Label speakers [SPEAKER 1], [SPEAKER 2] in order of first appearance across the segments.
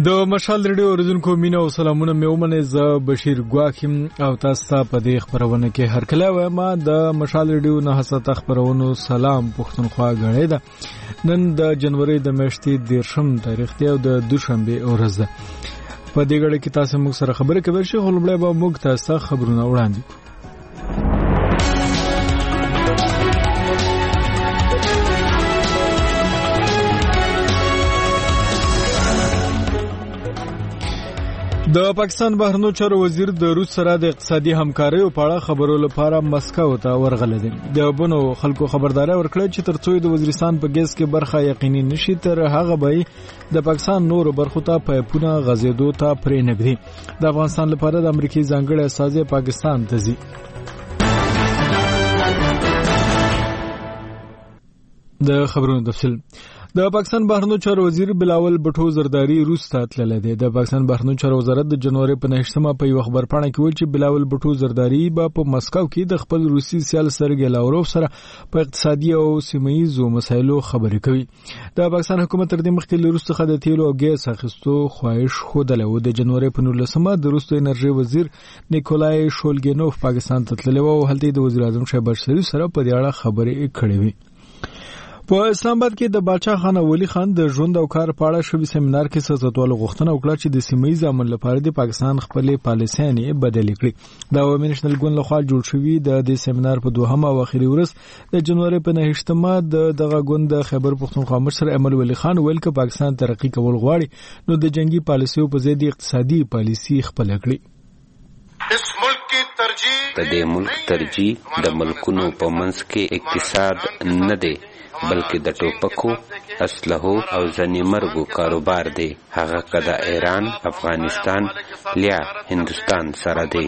[SPEAKER 1] د مشال ریډیو اوریدونکو مینه او سلامونه مې ومنه. زه بشیر ګواکیم او تاسو ته په دې خبرونه کې هرکله وایم. د مشال ریډیو نه حساسه خبرونو سلام پښتونخوا غړې ده. نن د جنوري د میاشتې 13 تاریخ دی او د دوشنبه ورځ ده. په دې غړې کې تاسو موږ سره خبرې کوي چې خپل به موږ تاسو خبرونه وړاندې کوو. د پاکستان بهرنیو چارو وزیر د روس سره د اقتصادي همکارۍ په اړه خبرو لپاره مسکو ته ورغلی دی. د بونو خلکو خبرداري ورکړه چې ترڅو د وزیرستان په ګیس کې برخه یقیني نشي تر هغه به د پاکستان نور برخو ته پایپونه غځېدو ته پرې نږدي. د افغانستان لپاره د امریکای ځانګړی استازی پاکستان ته ځي. د خبرونو تفصیل. د پاکستان بهرنیو چارو وزیر بلاول بټو زرداری روس ته تللی دی. د پاکستان بهرنیو چارو وزارت د جنوري په 9مه په یو خبرپاڼه کې ویل چې بلاول بټو زرداری په مسکو کې د خپل روسي سیال سرګی لاوروف سره په اقتصادي او سیمه‌ایزو مسایلو خبرې کوي. د پاکستان حکومت تر دې مخکې له روس څخه د تیلو او ګیس اخیستو خواهش خوده و. د جنوري په 19مه د روس انرژي وزیر نیکولای شولګینوف پاکستان ته تللی و او هلته د وزیر اعظم شهباز شریف سره په دې اړه خبرې کړې وې. په اسلام آباد کې د بادشاہ خان ولی خان د ژوند او کار په اړه شوی سیمینار کې سیاستوالو غوښتنه وکړه چې د سیمه‌ایز امن لپاره د پاکستان خپلې پالیسیانې بدلې کړي. د عوامي نېشنل ګوند لخوا جوړ شوی د دې سیمینار په دوهمه او اخیری ورځ د جنوري په 9مه دغه ګوند د خیبر پښتونخوا مشر امل ولی خان ویل چې پاکستان ترقی کول غواړي نو د جنگي پالیسیو په ضد اقتصادي پالیسی خپل کړي.
[SPEAKER 2] د دې ملک ترجیح د ملکونو په منځ کې اقتصاد نه دی بلکې د ټوپکو، اسلحو او ځنې مرګو کاروبار دی. هغه که د ایران، افغانستان یا هندوستان سره دی.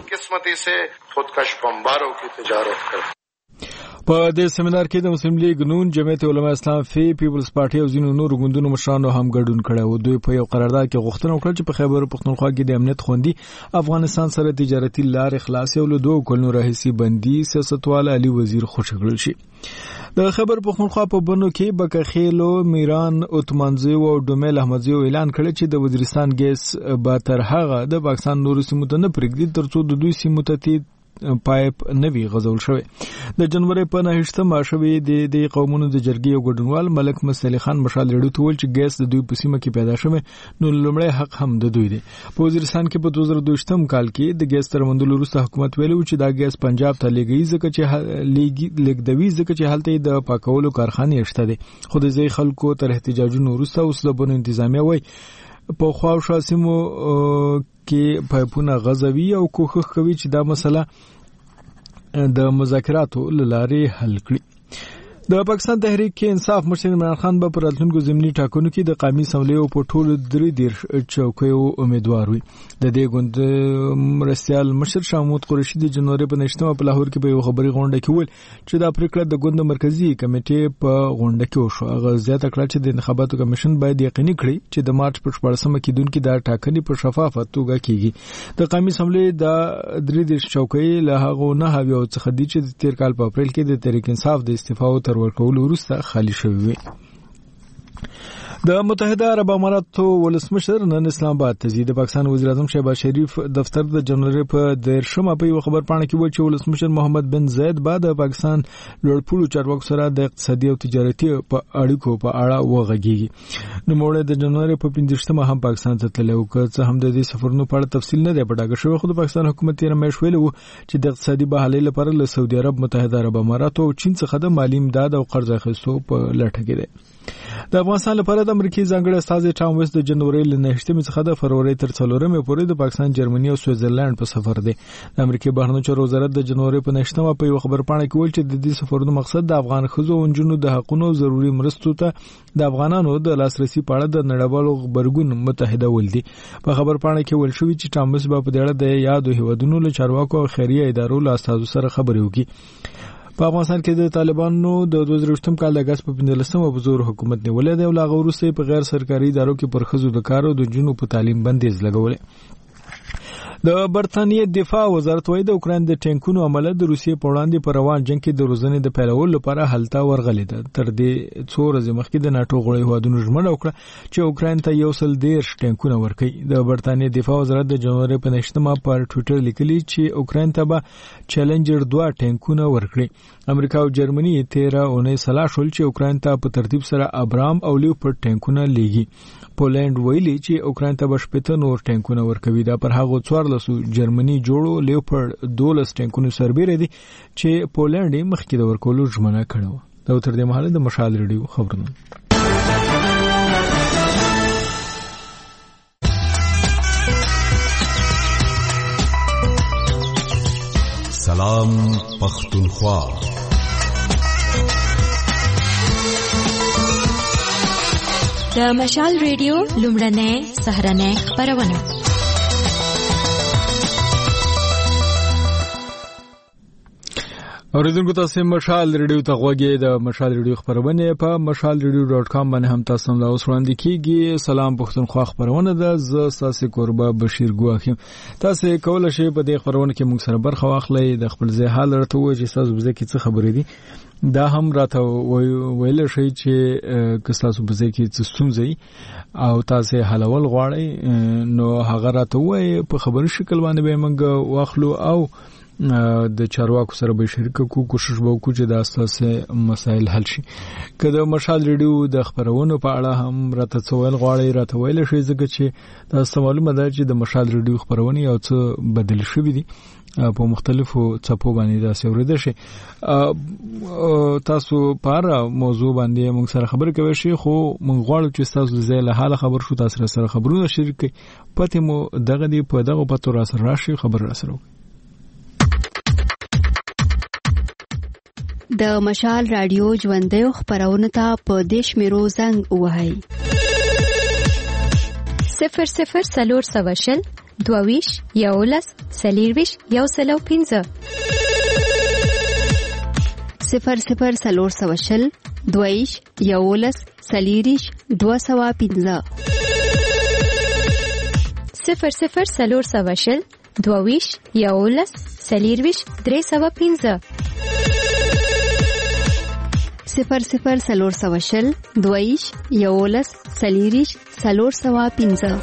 [SPEAKER 1] په دې سیمینار کې د مسلم لیگ نون، جمعیت علماء اسلام، پیپلز پارټي او ځینو نورو ګوندونو مشرانو هم ګډون کړی و. دوی په یو قرارداد کې غوښتنه وکړه چې په خیبر پښتونخوا کې د امنیت خوندي افغانستان سره تجارتي لارې خلاصې او له 2 کلونو راهیسې بندي سیاستوال علي وزیر خوشی کړل شي. د خیبر پښتونخوا په بنو کې بکخیلو، میران، عثمانزی او ډومیل احمدزی اعلان کړ چې د وزیرستان ګیس به تر هغه د پاکستان نورو سیمو ته نه پرېږدي ترڅو د دوی سیمو ته پایپ نوی غزول شوی. د جنوري په 9مه شوی د قومونو د جرګې یو ګډونوال ملک مصطفی خان مشال ریډیو ته ویل چې ګیس د دوی په سیمه کې پیدا شوی نو لومړی حق هم د دوی دی. په وزیرستان کې په 2022 کال کې د ګیس تر موندلو وروسته حکومت ویلو چې دا ګیس پنجاب ته لېږي ځکه چې هلته د پاکولو کارخانې شته دي. خو د ځای خلکو تر احتجاجونو وروسته اوس د بنو انتظامیه وای په خواوشا سیمو کې پایپونه غځوي او کوښښ کوي چې دا مسله د مذاکراتو لارې حل کړي. د پاکستان تحریک انصاف مشر عمران خان په راتلونکو ضمني ټاکنو کې د قومي اسمبلی په ټولو 3 چوکیو امیدوار وي. د دې ګوند مرستيال مشر شاه محمود قریشي د جنوري په 9مه په لاهور کې په یو خبري غونډه کې ویل چې دا پریکړه د ګوند مرکزی کمیټې په غونډه کې وشو. هغه زیاته کړه چې د انتخاباتو کمیشن باید یقیني کړي چې د مارچ په 14مه کې دونکو د ټاکنې په شفافه توګه کیږي. د قومي اسمبلی د 3 چوکۍ له هغه نه هاوی او څخه دي چې 13 کال په اپریل کې د تحریک انصاف د استعفا ورکول وروسته خالی شوی وي. د متحده عرب اماراتو ولسمشر نن اسلام آباد ته ځي. د پاکستان وزیر اعظم شهباز شریف دفتر د جنوري په 13مه په یو خبرپاڼه کې ویل چې ولسمشر محمد بن زاید بعد د پاکستان لوړپوړو چارواکو سره د اقتصادي او تجارتي په اړیکو په اړه وغږیږي. نو موږ د جنوري په 15مه هم پاکستان ته تللی و که هم د دې سفرونو په اړه تفصیل نه دی پټاګه شوی. خو د پاکستان حکومت یې رمېش ویلو چې د اقتصادي بحالۍ لپاره له سعودي عرب، متحده عرب اماراتو او چین څخه د مالی امداد او قرض اخیستو په لټه کې دی. د افغانستان لپاره د امریکای ځانګړی استازی ټام ویس د جنوري له 9مې څخه د فروری تر 4مې پورې د پاکستان، جرمني او سویټزرلند په سفر دی. د امریکای بهرنیو چارو وزارت د جنوري په 9مه په یو خبرپاڼه کې ویل چې د دې سفرونو مقصد د افغان ښځو او نجونو د حقوقو ضروري مرستو ته د افغانانو د لاسرسي په اړه د نړیوالو خبرګون متحده ول دي. په خبرپاڼه کې ویل شوی چې ټام ویس په دې اړه د یادو هیوادونو له چارواکو او خیریه ادارو له استازو سره خبرې وکړي. په افغانستان کې د طالبانو د 2023 کال د اگست په 15مه په زور حکومت نیولې دی او لا غوړسته په غیر سرکاري ادارو کې پر خزو د کار او د جنو په تعلیم بندیز لګولې. د برتانیې دفاع وزارت وايي د اوکراین د ټینکونو عمله د روسیې په وړاندې په روان جنگ کې د روزنې د پیلولو لپاره هلته ورغلې ده. تر دې څو ورځې مخکې د ناتو غړي هیوادونو ژمنه وکړه چې اوکراین ته 110 ټینکونه ورکړي. د برتانیې دفاع وزارت د جنوري په 9مه پر ټوئیټر لیکلي چې اوکراین ته به چیلنجر 2 ټینکونه ورکړي. امریکا او جرمني 13 اونۍ سلا شول چې اوکراین ته په ترتیب سره ابرام او لیوپارډ ټینکونه لیږي. پولند ویلي چې اوکراین ته بشپته نور ټینکونه ورکوي. دا پر هغه 14 جرمني جوړو لیوپارډ 12 ټینکونو سربېره دي چې پولند مخکې د ورکولو ژمنه کړې و. دا تر دې مهاله د مشال ریډیو خبرونه.
[SPEAKER 3] سلام پختونخوا.
[SPEAKER 4] د مشال ریډیو لومړنۍ سهرنۍ خبرونه.
[SPEAKER 1] اوریدونکو تاسو مشال ریډیو ته غوږی د مشال ریډیو خبرونه په mashalradio.com باندې هم تاسو هم اوس وړاندې کیږي. سلام پښتونخوا خبرونه ده. ز ساسي قربا بشیر ګواخیم. تاسو کولای شئ په دې خبرونه کې موږ سره برخه واخلئ. د خپل ځای حال راته وایي چې تاسو بزه کې څه خبرې دي. دا هم راته ویل شي چې که تاسو بزه کې څه ستونزې او تاسو حلول غواړئ نو هغه راته وایي په خبري شکل باندې به موږ واخلو او د چارواکو سره به شریک کوشش وکړو چې د اساسي مسایل حل شي. که د مشال ریډیو د خبرونو په اړه هم راته څوال غواړي راته ویل شي ځکه چې تاسو معلومه ده چې د مشال ریډیو خبرونه یو څه بدل شوې دي په مختلفو څپو باندې دا سوریده شي. تاسو پر موضوع باندې موږ سره خبرې کوي شي خو موږ غواړو چې تاسو زه له حاله خبر شو تاسو سره خبرونه شریک کړئ. پته مو دغه دی په دغه پتو را سره راشي خبر را سره.
[SPEAKER 5] د مشال رادیو ژوندۍ خبرونه ته په دیش میرو زنګ وهاي
[SPEAKER 4] 00 سلور سواشل دوویش یولس سلیرویش یوسلو 15
[SPEAKER 5] 00 سلور سواشل دوویش یولس سلیریش 215
[SPEAKER 4] 00 سلور سواشل دوویش یولس سلیرویش 315
[SPEAKER 5] 00 سلور سواشل دوویش یولس سلیریش 315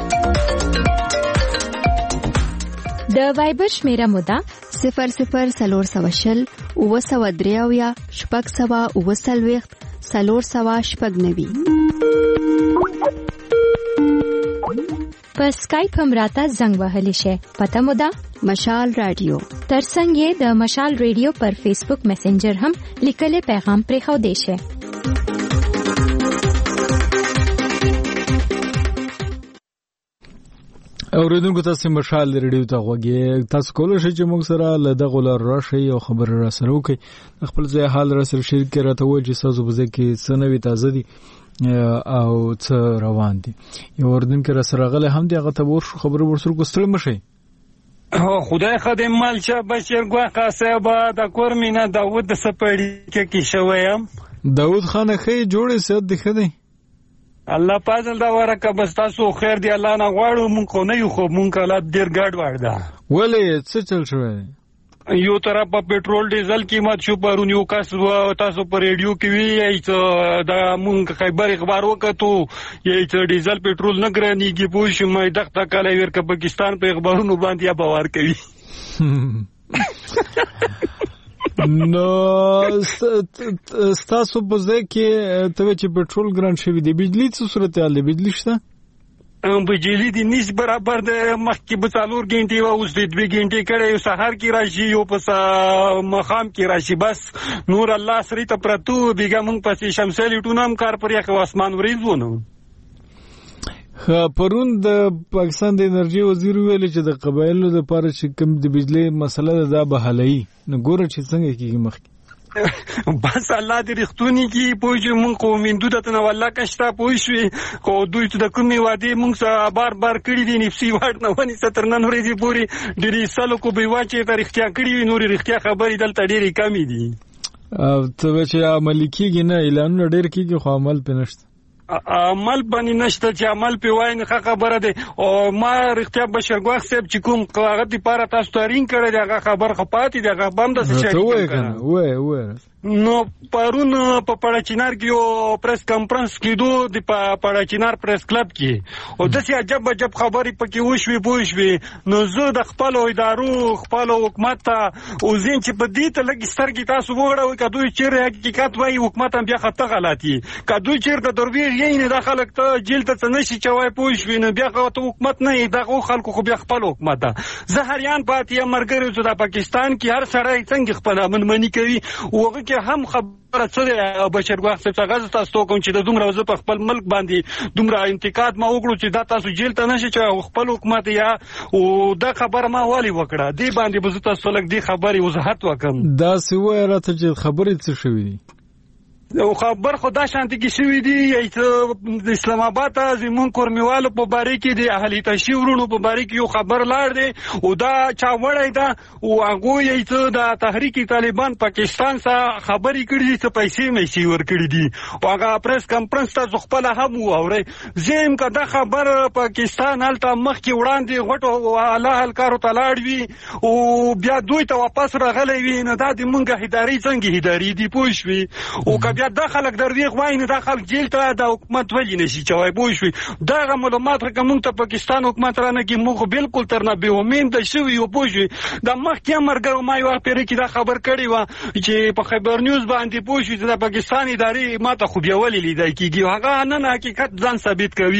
[SPEAKER 4] د وایبر شمیره مودا
[SPEAKER 5] 00 سلور سواشل او سوا دریاویا شپږ سوا او سلويخت سلور سوا شپږ نوي.
[SPEAKER 4] په سکایپ هم راته زنګ وهلی شي. پته مودا
[SPEAKER 5] مشال رادیو.
[SPEAKER 4] ترڅنګ یې د مشال ریډیو پر فیسبوک میسنجر هم لیکلي پیغام پرې خو دی شي.
[SPEAKER 1] اوریدونکو تاسو مشال ریډیو ته غوږی. تاسو کولای شئ چې موږ سره له دغه لار راشي او خبر را سره وکړئ. خپل ځای حال را سره شریک کړئ. راته وایي چې تاسو بزه کې څه نوي تازه دي او څه روان دي. یو اوریدونکو را سره غل هم دغه ته ورشو خبر ورسره کوستل مشي.
[SPEAKER 6] خدای خدای مالچا بشیر ګواخه صاحب د کورمینه داوود سپړی کې شویم.
[SPEAKER 1] داوود خان خې جوړې سید دخه
[SPEAKER 6] الله پازل دا ورکه بس تاسو خیر دی الله نه غواړو مونږ خو نه یو خو مونږ کله ډیر ګډ وړدا.
[SPEAKER 1] ولې څه چل شوی؟
[SPEAKER 6] یو طرف په پېټرول ډیزل قیمت شو پرون یو کس تاسو په ریډیو کې وی چې دا مونږ خبر اخبار وکړو یی چې ډیزل پېټرول نه ګرانیږي پوه شو مې دغه کله ورکه پاکستان په اخبارونو باندې یا باور کوي.
[SPEAKER 1] نو ستاسو په ځکه ته چې پېټرول ګران شوی دی بجلی څه صورت حال دی؟ بجلی شته؟
[SPEAKER 6] بجلی دی نس برابر د مخکې به 4 غنټې و اوس د 2 غنټې کړي یو سحر کې راشي یو پس مخام کې راشي بس نور الله سری ته پرتو بیګه مونږ پسې شمسلی ټونام کار پر یخ اسمان وریزونه.
[SPEAKER 1] پرون د پاکستان د انرژي وزیر ویل چې د قبایلو لپاره چې کوم د بجلی مسله ده به حلای نو ګوره چې څنګه کیږي مخکې
[SPEAKER 6] بس الله دې رښتونی کی پوجي مونږ قومیندو ته نه والله کښتا پوي شوي خو دوی ته د کومې وادي مونږ سره بار کړی دي نفسي واټ نه ونی سترنن ورې پوری ډېری سالو کو به واچي ته رښتیا کړی نوري رښتیا خبرې دلته ډېری کمی دي
[SPEAKER 1] ته چې عمل کیږي نه اعلان ډېر کیږي خو عمل پنهشت.
[SPEAKER 6] عمل باندې نشته چې عمل په وای نه خبره ده. او ما رښتیا بشرګواخ صاحب چې کوم هغه لپاره تاسو تارین کړی هغه خبر خپاتې ده هغه بم د څه شي
[SPEAKER 1] وای
[SPEAKER 6] نو پرون په پړچینار کې یو پریس کانفرنس کېدو د پړچینار پریس کلب کې او داسې عجب خبرې پکې وشوي نو زه د خپل ادارو خپل حکومت ته او زین چې په دې ته لګي سترګې تاسو وګورئ کدو چیرې حقیقت وایي حکومت هم بیا خطه غلطي کدو چیرې درویغ یې نه د خلک ته جیل ته څه نشي چوي پوښوي نو بیا حکومت نه دغه خلکو خو بیا خپل حکومت ده. زه هریان پاتې مرګري چې د پاکستان کې هر سړی څنګه خپل منمنې کوي وګه کې هم خبره څه ده بشرګواخ صاحب څنګه تاسو کوم چې د دومره وځ په خپل ملک باندې دومره انتقاد ما وکړو چې دا تاسو جیل ته نشي چې خپل حکومت یا او دا خبره ما والی وکړه دی باندې به تاسو لګ دی خبري وضاحت وکم.
[SPEAKER 1] دا سوې راته چې خبرې څه شوې دي
[SPEAKER 6] او خبر خدا شانتی کې شوې دي د اسلام آباد زمون کورمیوالو په باره کې د اهلی تشورونو په باره کې یو خبر لاړ دی او دا چا وړی دا او هغه یې د تحریک طالبان پاکستان سره خبرې کړې چې پیسې مې ورکړې دي او هغه پریس کانفرنس ته خپل هم ووري زم کدا خبر پاکستان هلته مخ کې وړاندې غټو اعلی هلکارو ته لاړ وی او بیا دوی ته واپس راغلی وی نه دا د مونږه هداري څنګه هداري دی پوښوي او بیا د خلک درویغ وای نه د خلک جیل ته د حکومت ولی نشي چوي پوښوي دا معلومات کوم ته پاکستان حکومت رانه کې موږ بالکل ترنه به امید شوی او پوښوي د مخکې مرګو ما یو پیر کې دا خبر کړی و چې په خبر نیوز باندې پوښوي د پاکستاني ادارې ماته خو بیا ولې لیدای کیږي هغه نه حقیقت ځان ثابت کوي.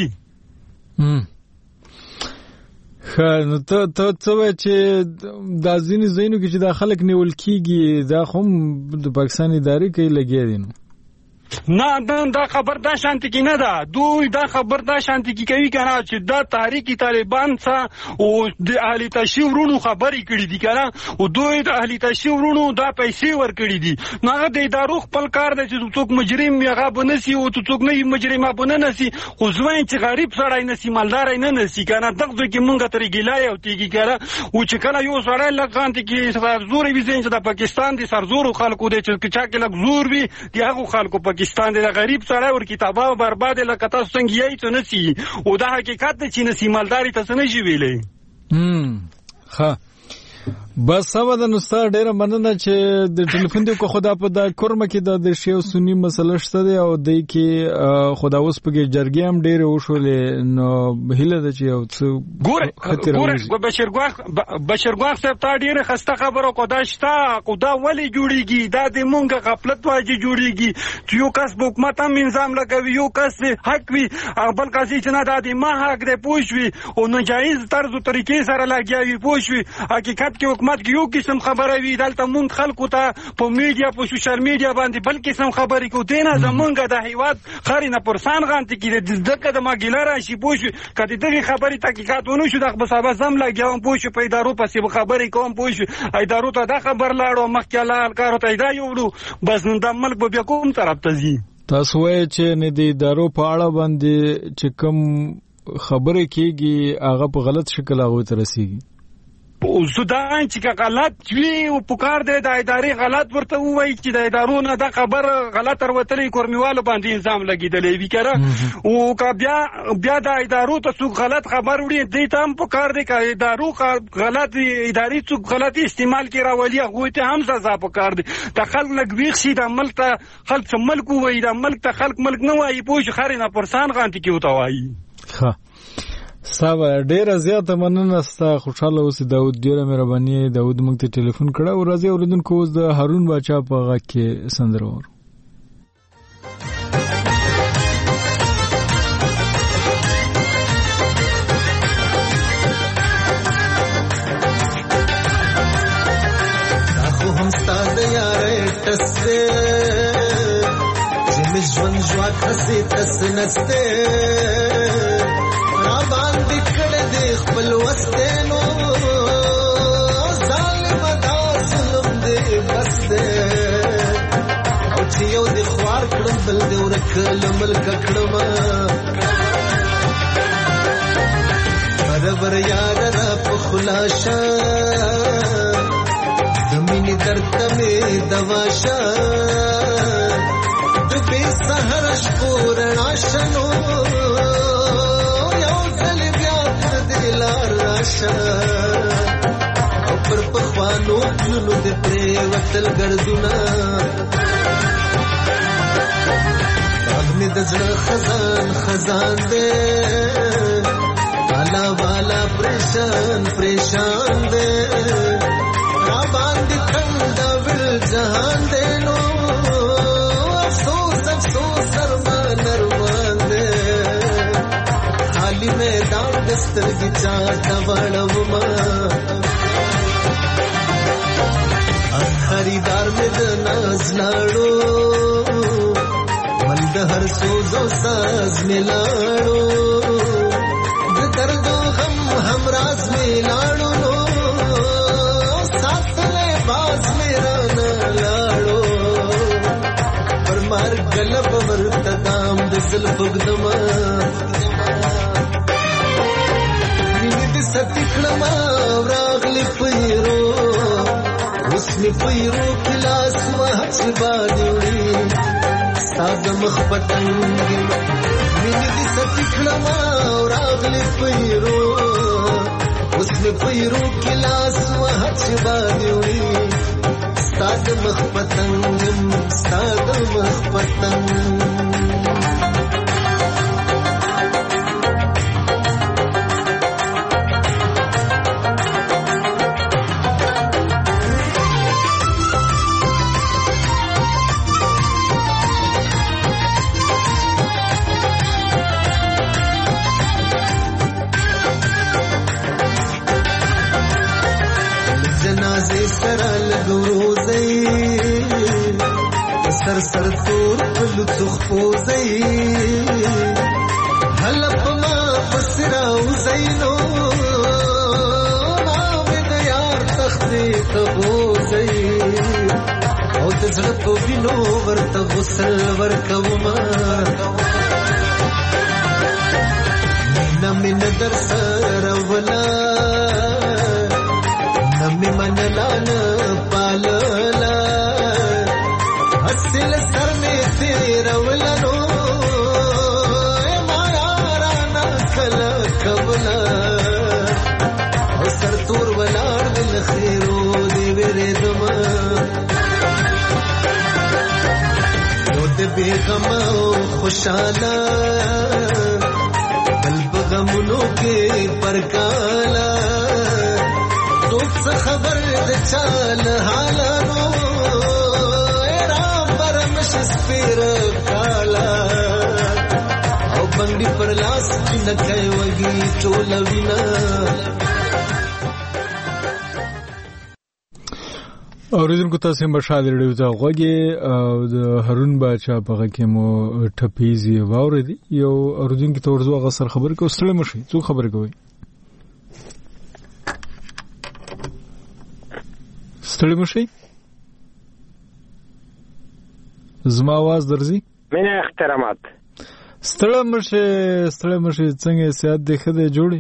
[SPEAKER 1] نو ته چې دا ځینې ځایونو کې چې دا خلک نیول کیږي دا هم د پاکستان ادارې کې لګیا دي نو
[SPEAKER 6] نه دا خبر دا شانتی کی نه ده دوی دا خبر دا شانتی کی کوي کنه چې دا تحریک طالبان څخه او د اهلی تشورونو خبرې کړې دي کنه او دوی د اهلی تشورونو دا پیسې ورکړې دي نو هغه د ادارو خپل کار دی چې څوک مجرم هغه بنسي او څوک نه مجرم بنه نسي خو ځوان چې غریب سړی نسي مالدار نه نسي کنه دغه کې مونږ ترې ګلای او تیږي کنه او چې کله یو سړی لګانت کې زور وي چې د پاکستان د سرزورو خلکو د چا کې لګ زور وي دی هغه خلکو پاکستان د غریب سره ور کتابه برباد لکه تاسو څنګه یې ته نسی او دا حقیقت دی چې نسی مالداري تاسو نه جی ویلې
[SPEAKER 1] ها بس سبا د نوستا ډیره مننه چې د ټلیفون دی کو خدا په د کورمه کې د شیو سنی مسله شته دی او د کې خدا اوس په جرګې هم ډیره وشولې نو هله د چې او څه
[SPEAKER 6] ګوره بشرګواخ صاحب ته ډیره خسته خبره کو دا شته کو دا ولی جوړیږي دا د مونږ غفلت واجی جوړیږي چې یو کس حکومت هم نظام لګوي یو کس حق وي بل کس چې نه د ما حق دی پوښوي او ناجایز طرز او طریقې سره لګیاوي پوښوي حقیقت کې حکومت یو قسم خبره وی دلته مونږ خلکو ته په میډیا په سوشل میډیا باندې بل قسم خبرې کو دینه زمونږ د هیواد خارینه پرسان غانتی کې دغه د ماګیلار شي پوښ کدی دغه خبرې تحقیقات ونه شو دغه بسابه زم لګیاوم پوښ په ادارو پسې خبرې کوم پوښ ادارو ته دا خبر لاړو مخکې لال کارو ته دا یوړو بس نن د ملک به کوم طرف ته ځي
[SPEAKER 1] تاسو وایي چې نه د ادارو په اړه باندې چې کوم خبرې کیږي هغه په غلط شکل هغه ته رسیږي
[SPEAKER 6] او سودان چې غلط وی او پکار دی د ادارې غلط ورته وایي چې د ادارو نه د خبر غلط ورتلې کورمیوالو باندې نظام لګیدلې وی کړه او کا بیا د ادارو ته څوک غلط خبر وړي دی ته هم پکار دی چې ادارو غلط اداري څوک غلط استعمال کی راولي هغه ته هم سزا پکار دی د خلک لګويخ شي د ملک ته خلک ملک وایي د ملک ته خلک ملک نه وایي پوه خارینه پرسان غانتی کی وته وایي
[SPEAKER 1] ها سبا ډیره زیاته مننه ستا خوشاله اوسې داود ډیره مهرباني داود موږ ته ټلیفون کړه او راځي اوریدونکو اوس د هارون باچا په غږ کې سندره ور
[SPEAKER 7] خو هم ستاد یارې تسته چې ژوند ژوا کسي تس نسته باندې کړه دې خپل وستنو ظالم دا ظلم دې بس دې او چې یو دې خوار کړم بل دې ورکل ملک کړم برابر یاد را په خلاصه د مینې درد مې دواشه د به سحر شپورنا روشنو یو ځل بیا پر دې لار راشه او پر پخوانو پلونو دې پرېوتل ګردونه غږ مې د زړه خزان خزان دی والا والا پریشان پریشان دی را باندې تل د ول جهان دی نو افسوس افسوس ارمان ارمان دی خالی میدان د سترګې چاته وړوما خریدار مې د ناز لاړو مل د هر سوز او ساز مې لاړو د درد او غم همراز مې لاړو نو ساتلې باز مې رانه لاړو پر مرګ گلب ورتدام د زلف وګدما مینې دې ستکړما راغلی پیرو اوس مې پیرو کلاس وحچ باندې ستاد مخ پتنګ مینې دې ستکړما راغلی پیرو اوس مې پیرو کلاس وحچ باندې ستاد مخ پتنګ ستاد مخ پتنګ سر سر تور پلو تخپوزی حلب ما پسراو زینو ماوید یار تختی تبوزی او تزغط بینو ورت غسل ورکوما نمی ندر سر ولا نمی منلان پاللا حسل سر میں تیرا ولنو ما یارانا کلا کبلا او سر تور ولار دل خیرو دی ویرے دما دو دی بیغما خوشالا قلب غمونو کے پرکالا سوک سا خبر د چال حالا نو سپیر کالا او بنگی پر لاس نکای وگی چولوینا
[SPEAKER 1] اوریدونکو تاسو مشال ریډیو ته غوږی او د هارون باچا په کې مو ټپیزي واورید یو اوریدونکو ته ورزو غسر خبر کو ستړي مشي څو خبر کوي ستړي مشي زما आवाज درځي
[SPEAKER 8] مینه احترامات
[SPEAKER 1] ستړي مشي څنګه سیادت دی خده جوړي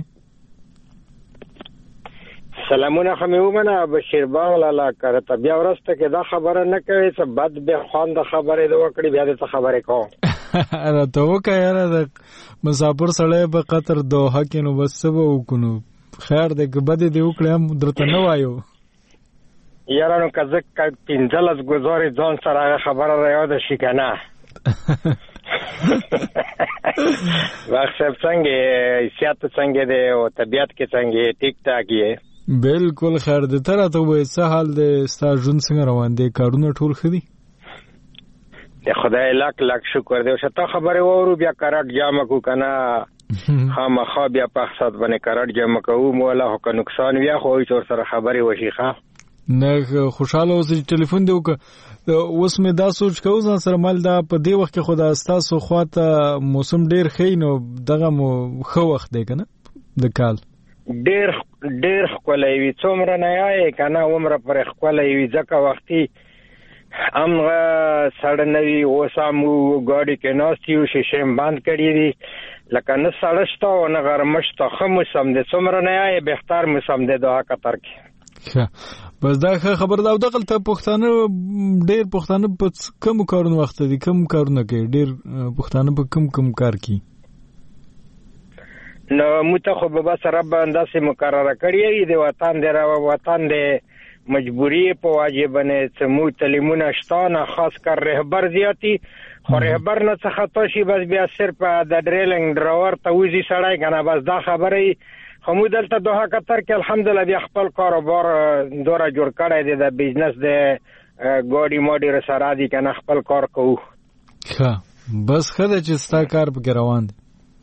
[SPEAKER 8] سلامونه خمیومنه بشیر باغ لاله کړه ته بیا ورسته کې دا خبره نه کوي چې بد به خوان د خبره د وکړي بیا د خبره کو
[SPEAKER 1] راته وکړه د مسافر سره په قطر دوه کې نو بس وکونو خیر دې کې بد دې وکړم درته نه وایو
[SPEAKER 8] یارانو کزک پینځلس گزارې ځان سره خبره را یاد شي کنه واخصب څنګه سیاست څنګه دی او طبيعت کې څنګه ټیک ټاک یې
[SPEAKER 1] بالکل خیر دې تر ته وې څه حال دې ستا ژوند څنګه روان دي کارونه ټول خدي
[SPEAKER 8] خدای لاک لاک شکر دې شته خبره وورو بیا کارټ جامه کو کنه خامخا بیا په حساب باندې کارټ جامه کوو مولا هو که نقصان بیا خو چور سره خبره وشي ښه
[SPEAKER 1] نه خوشاله اوس ټلیفون دی وک اوس مې دا سوچ کوم ځان سره مال دا په دی وخت کې خدا استاسو خواته موسم ډیر خینو دغه مو خو وخت دی کنه د کال
[SPEAKER 8] ډیر خولای وی څومره نه یې کنه عمر پر خولای وی ځکه وختي امغه سړنوي اوسامو ګاډي کې ناستیو شیشه بند کړی دي لکه نه سړشتو نه غرمشتو خمو سم دي څومره نه یې بهتر موسم دی دا قطر کې
[SPEAKER 1] بس دا خبر دا دغه ته پښتانه ډېر پښتانه په کوم کارونه وخت دي کوم کارونه کوي ډېر پښتانه په کوم کار کوي
[SPEAKER 8] نو متخب بس رب انداسه مقرره کړی دی وطن دی وطن دی مجبوری په واجب نه سمو تعلیمونه شتانه خاص کر رهبر زیاتی خو رهبر نه څه خطا شي بس بیا صرف د ډریلینګ ډراور ته وځي سړی کنه بس دا خبره همو دلته دوه کتر کې الحمدلله بیا خپل کاروبار دوره جوړ کړی دی د بزنس د ګاډي ماډي سره دي کنه خپل کار کوو
[SPEAKER 1] ښه بس خدای چې ستا کار پکې روان دی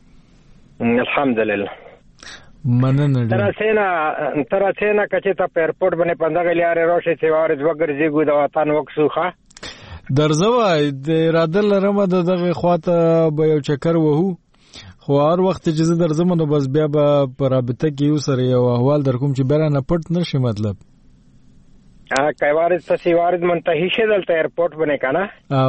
[SPEAKER 8] الحمدلله
[SPEAKER 1] مننه
[SPEAKER 8] تر څنګه کچې ته په ایرپورټ باندې پندغه لارې راشي چې وارد وګرځيګو د وطن وکسوخه
[SPEAKER 1] درځوای د اراده لرم دغه خواته به یو چکر وهو خو هر وخت چې زه درځم نو بس بیا به په رابطه کې یو سره یو احوال در کوم چې بیرانه پټ نشي مطلب
[SPEAKER 8] کای وارد څه وارد منتهی شه دلته ایرپورټ باندې کنه
[SPEAKER 1] او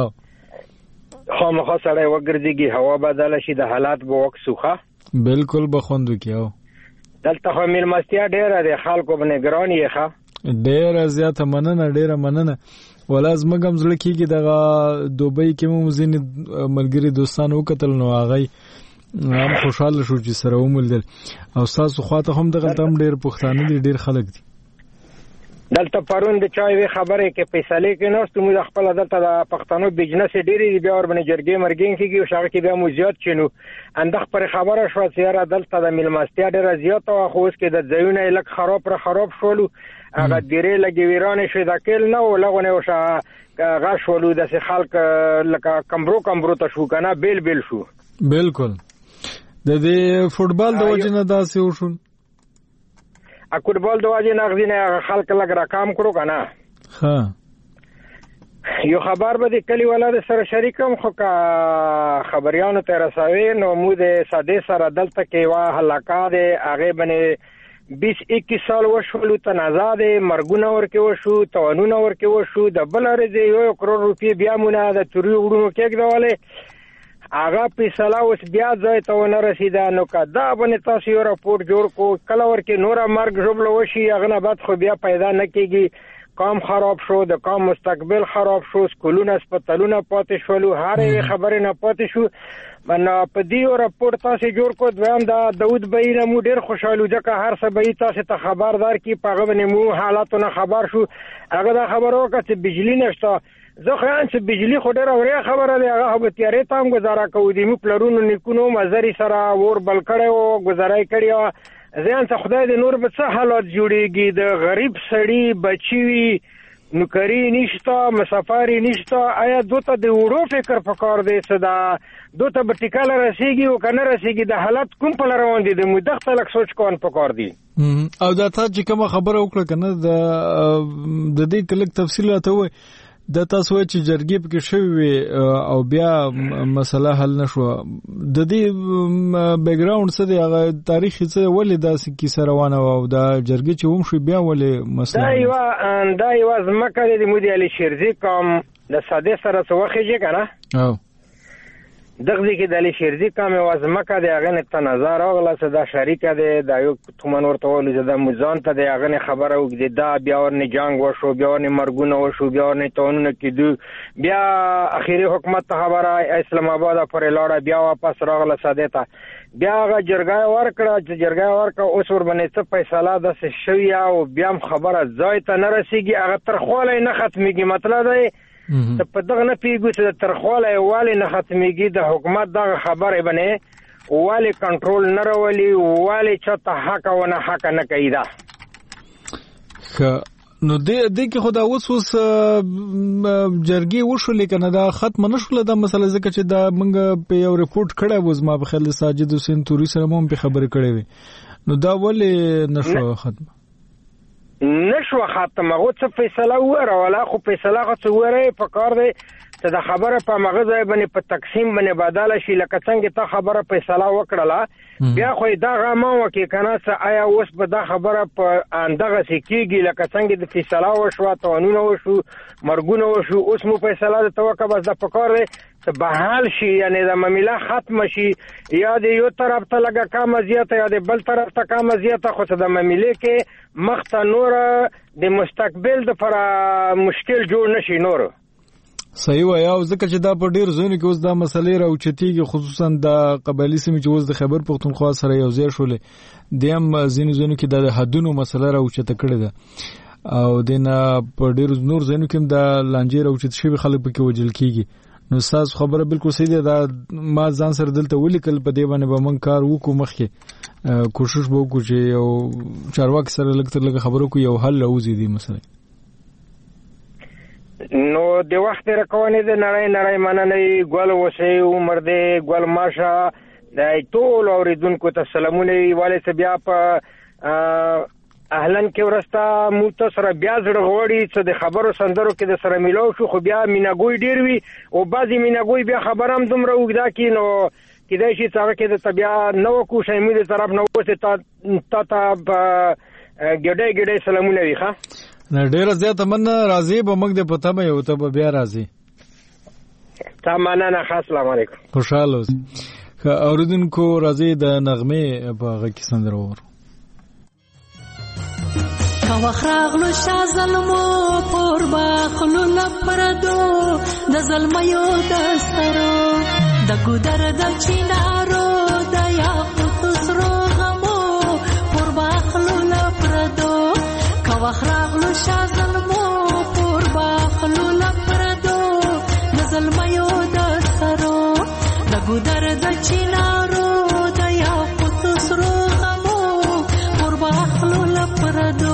[SPEAKER 8] خامخا سره وګرځيږي هوا بدل شي د حالات به وکسوخه
[SPEAKER 1] بالکل بخوندو کیو
[SPEAKER 8] دلته خو میلمستیا ډیره د خلکو باندې ګران یې ښه
[SPEAKER 1] ډیره زیاته مننه ولا زمګم زړه کېږي دغه دوبۍ کې مو ځینې ملګري دوستان وکتل نو هغه هم خوشاله شو چې سره ومولیدل او تاسو خواته هم دغه تم ډیر پښتانه دي ډیر خلک دي
[SPEAKER 8] دلته پرون د چای وی خبره کې فیصله کې نو ستمو د خپل دلته د پښتنو بزنس ډیری بیا ور باندې جرګې مرګین کېږي او شغه کې بیا مو زیات چینو اندخ پر خبره شو چې دلته د ملمستیا ډیره زیات او خو اوس کې د ځایونه لک خراب شولو هغه ډیره لګي ویرانه شو د کېل نو لغونه وشه غاښ ولو د خلک لکه کمبرو ته شو کنه بیل شو
[SPEAKER 1] بالکل د دې فوټبال د وجه نه داسې وشو
[SPEAKER 8] فوټبال د وجه نه غوښنه خلک لګ رقم کړو کنه
[SPEAKER 1] ها
[SPEAKER 8] یو خبر به د کلی ولادت سره شریکم خو کا خبريانو ته رسوي نو مو د ساده سره دلته کې وا هلاکا د هغه باندې 20-21 سال وشولو تنازع د مرګونه ورکه وشو توانونه ورکه وشو د بلاره د 1 کروڑ روپیه بیا مونږه د توري وړو کېږدواله هغه فیصله اوس بیا ځای ته ونه رسیدا نو کدا باندې تاسو یو راپور جوړ کو کله ورکه نور مرګ جوړل وشي هغه نه بعد خو بیا پیدا نه کیږي کام خراب شو د کام مستقبل خراب شو سکولونه هسپتالونه پاتې شولو هرې خبره نه پاتې شو من په دې راپور تاسو جوړ کو دوام دا داود بهیره مو ډیر خوشاله ځکه هر څه به تاسو ته خبردار کی پاغه باندې مو حالاتونه خبر شو هغه دا خبرو کته بجلی نشته زه خو چې بجلی خو ډیر اوري خبره دی هغه به تیارې تام گزاره کوو دی مو پلرونو نیکونو مزري سره ور بل کړو گزارای کړیو ځان څه خدای دې نور به څه حالات جوړيږي د غریب سړی بچي نوکری نشته مسافری نشته آیا دوته د وړو فکر پکار دی صدا دوته برټیکال رسیږي او کنه رسیږي د حالت کوم په روان دي د مدخل لک سوچ کون پکار دی
[SPEAKER 1] او دا ته چې کوم خبره وکړه کنه د دې کلک تفصیلات وای د تاسو چې جرګې پکې شوی او بیا مسله حل نشو د دې بیک گراوند څه دی هغه تاریخي څه ولې داسې کیسه روانه او دا جرګې چې هم شو بیا ولې مسله
[SPEAKER 8] دا یو ځمکه د مودي علي شیرزي کوم د ساده سره څوخه کنه
[SPEAKER 1] او
[SPEAKER 8] دغه کې د علي شیرزي کوم وازمکه د هغه نه تنازع راغله صدا شریکه د یو تومن ورته ول د مزان ته د هغه خبره وکړه دا بیا ورنه جنگ وشو بیا ورنه مرګونه وشو بیا ورنه تونونه کېدو بیا اخیری حکومت خبره اسلام آباد پر لاړه بیا واپس راغله ساده ته بیا هغه جرګه ورکړه اوس ور باندې څه فیصله د شوی او بیا خبره ځای ته نه رسیږي هغه تر خوله نه ختميږي مطلب دی ته په دغه نه پیګو چې ترخواله والی نه ختميږي د حکومت دغه خبره باندې والی کنټرول نه راولي والی چاته حق او نه حق نه کوي دا
[SPEAKER 1] نو دې کې خدا اوس جرګي وشو لیکنه دا ختم نشول دا مسله ځکه چې دا موږ په یو ریپورت کړه وز ما په خل ساجد حسین توري سره مو په خبره کړې وي نو دا ولې نشو ختم
[SPEAKER 8] نشو ختم هغه څه فیصله وره ولا خو فیصله غو وره په کار دی ته د خبره په مغزه باندې په تقسیم باندې بدل شي لکه څنګه ته خبره فیصله وکړه بیا خو دا غما وکي کنه څه آیا اوس به دا خبره په اندغه سکیږي لکه څنګه د فیصله وشو قانون وشو مرګونه وشو اوس مو فیصله د توکه بس د پکور ته بحال شي یعنی د معاملې ختم شي یا د یو طرف ته لګه کم زیاته یا د بل طرف ته کم زیاته خو د معاملې کې مخته نور د مستقبل د پر مشکل جوړ نشي نور
[SPEAKER 1] صحیح وایي او ځکه چې دا په ډیر ځینو کې اوس دا مسلې راوچتيږي خصوصا د قبایلی سیمې چې اوس د خیبر پختونخوا سره یو ځای شولې د هم ځینو کې د حدونو مسله راوچته کړې ده او دنه په ډیر نور ځینو کې د لانجې راوچت شوی خلک پکې وجل کیږي نو تاسو خبره بالکل صحیح ده دا ما ځان سره دلته ولیکل په دې باندې به من کار وکړو مخکې کوشش وکړو چې یو چارواکي سره لږ خبرو کو یو حل راوځي دې مسله
[SPEAKER 8] نو د وخت رکوانې د نړۍ مننې ګل وسې عمر دې ګل ماشه د ټول اوریدونکو ته سلامونه والي بیا په اهلن کې ورستا متصر بیا زړه غوړي چې د خبرو سندرو کې د سره ميلو شو خو بیا میناګوي ډیر وی او بعضی میناګوي بیا خبرم دومره وګدا کې نو کېدای شي چې هغه د طبيعه نو کوشش مې د طرف نو وسه تا ګډه سلامونه وی ښه
[SPEAKER 1] نه ډیر زیات من راضي به موږ د پته مې یو ته بیا راضي
[SPEAKER 8] تمام نه السلام علیکم
[SPEAKER 1] خوشاله اوسئ اوریدونکو راضي د نغمه په غږ کې سندره ور
[SPEAKER 9] کا وخراغلو شازلمو پر باخلو لپردو د زلمیو د سرو د ګودر د چینارو د یاقوت سرو غمو پر باخلو لپردو وخراغلو شازلمو پر باخلو لپردو د زلمیو د سرو د ګودر د چینارو د یاقوت سرو غمو پر باخلو لپردو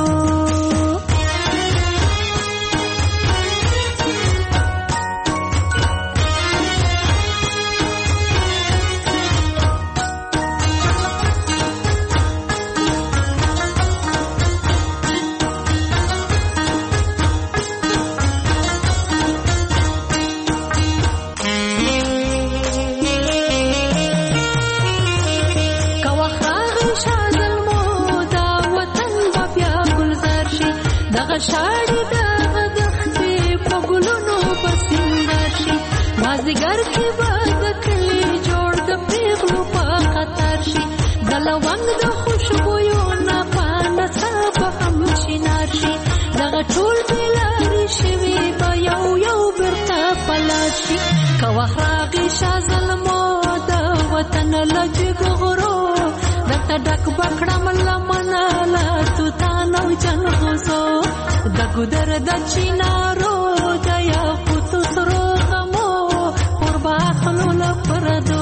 [SPEAKER 9] شاړي د دختې په ګلونو پسندر شي مازدیګر کې به د کلي جوړ د پیغلو په خطر شي د لونګ د خوشبویو نه پانه به هم شینار شي دغه ټول بلارې شوي به یو برته پلار شي که وخت راغی شاه زلمو د وطن له جګ غرو درته ډک بکړم لمنه له توتان او جنغوزو د ګودر د چینارو د یاقوت سرو غمو پر باخلو لپردو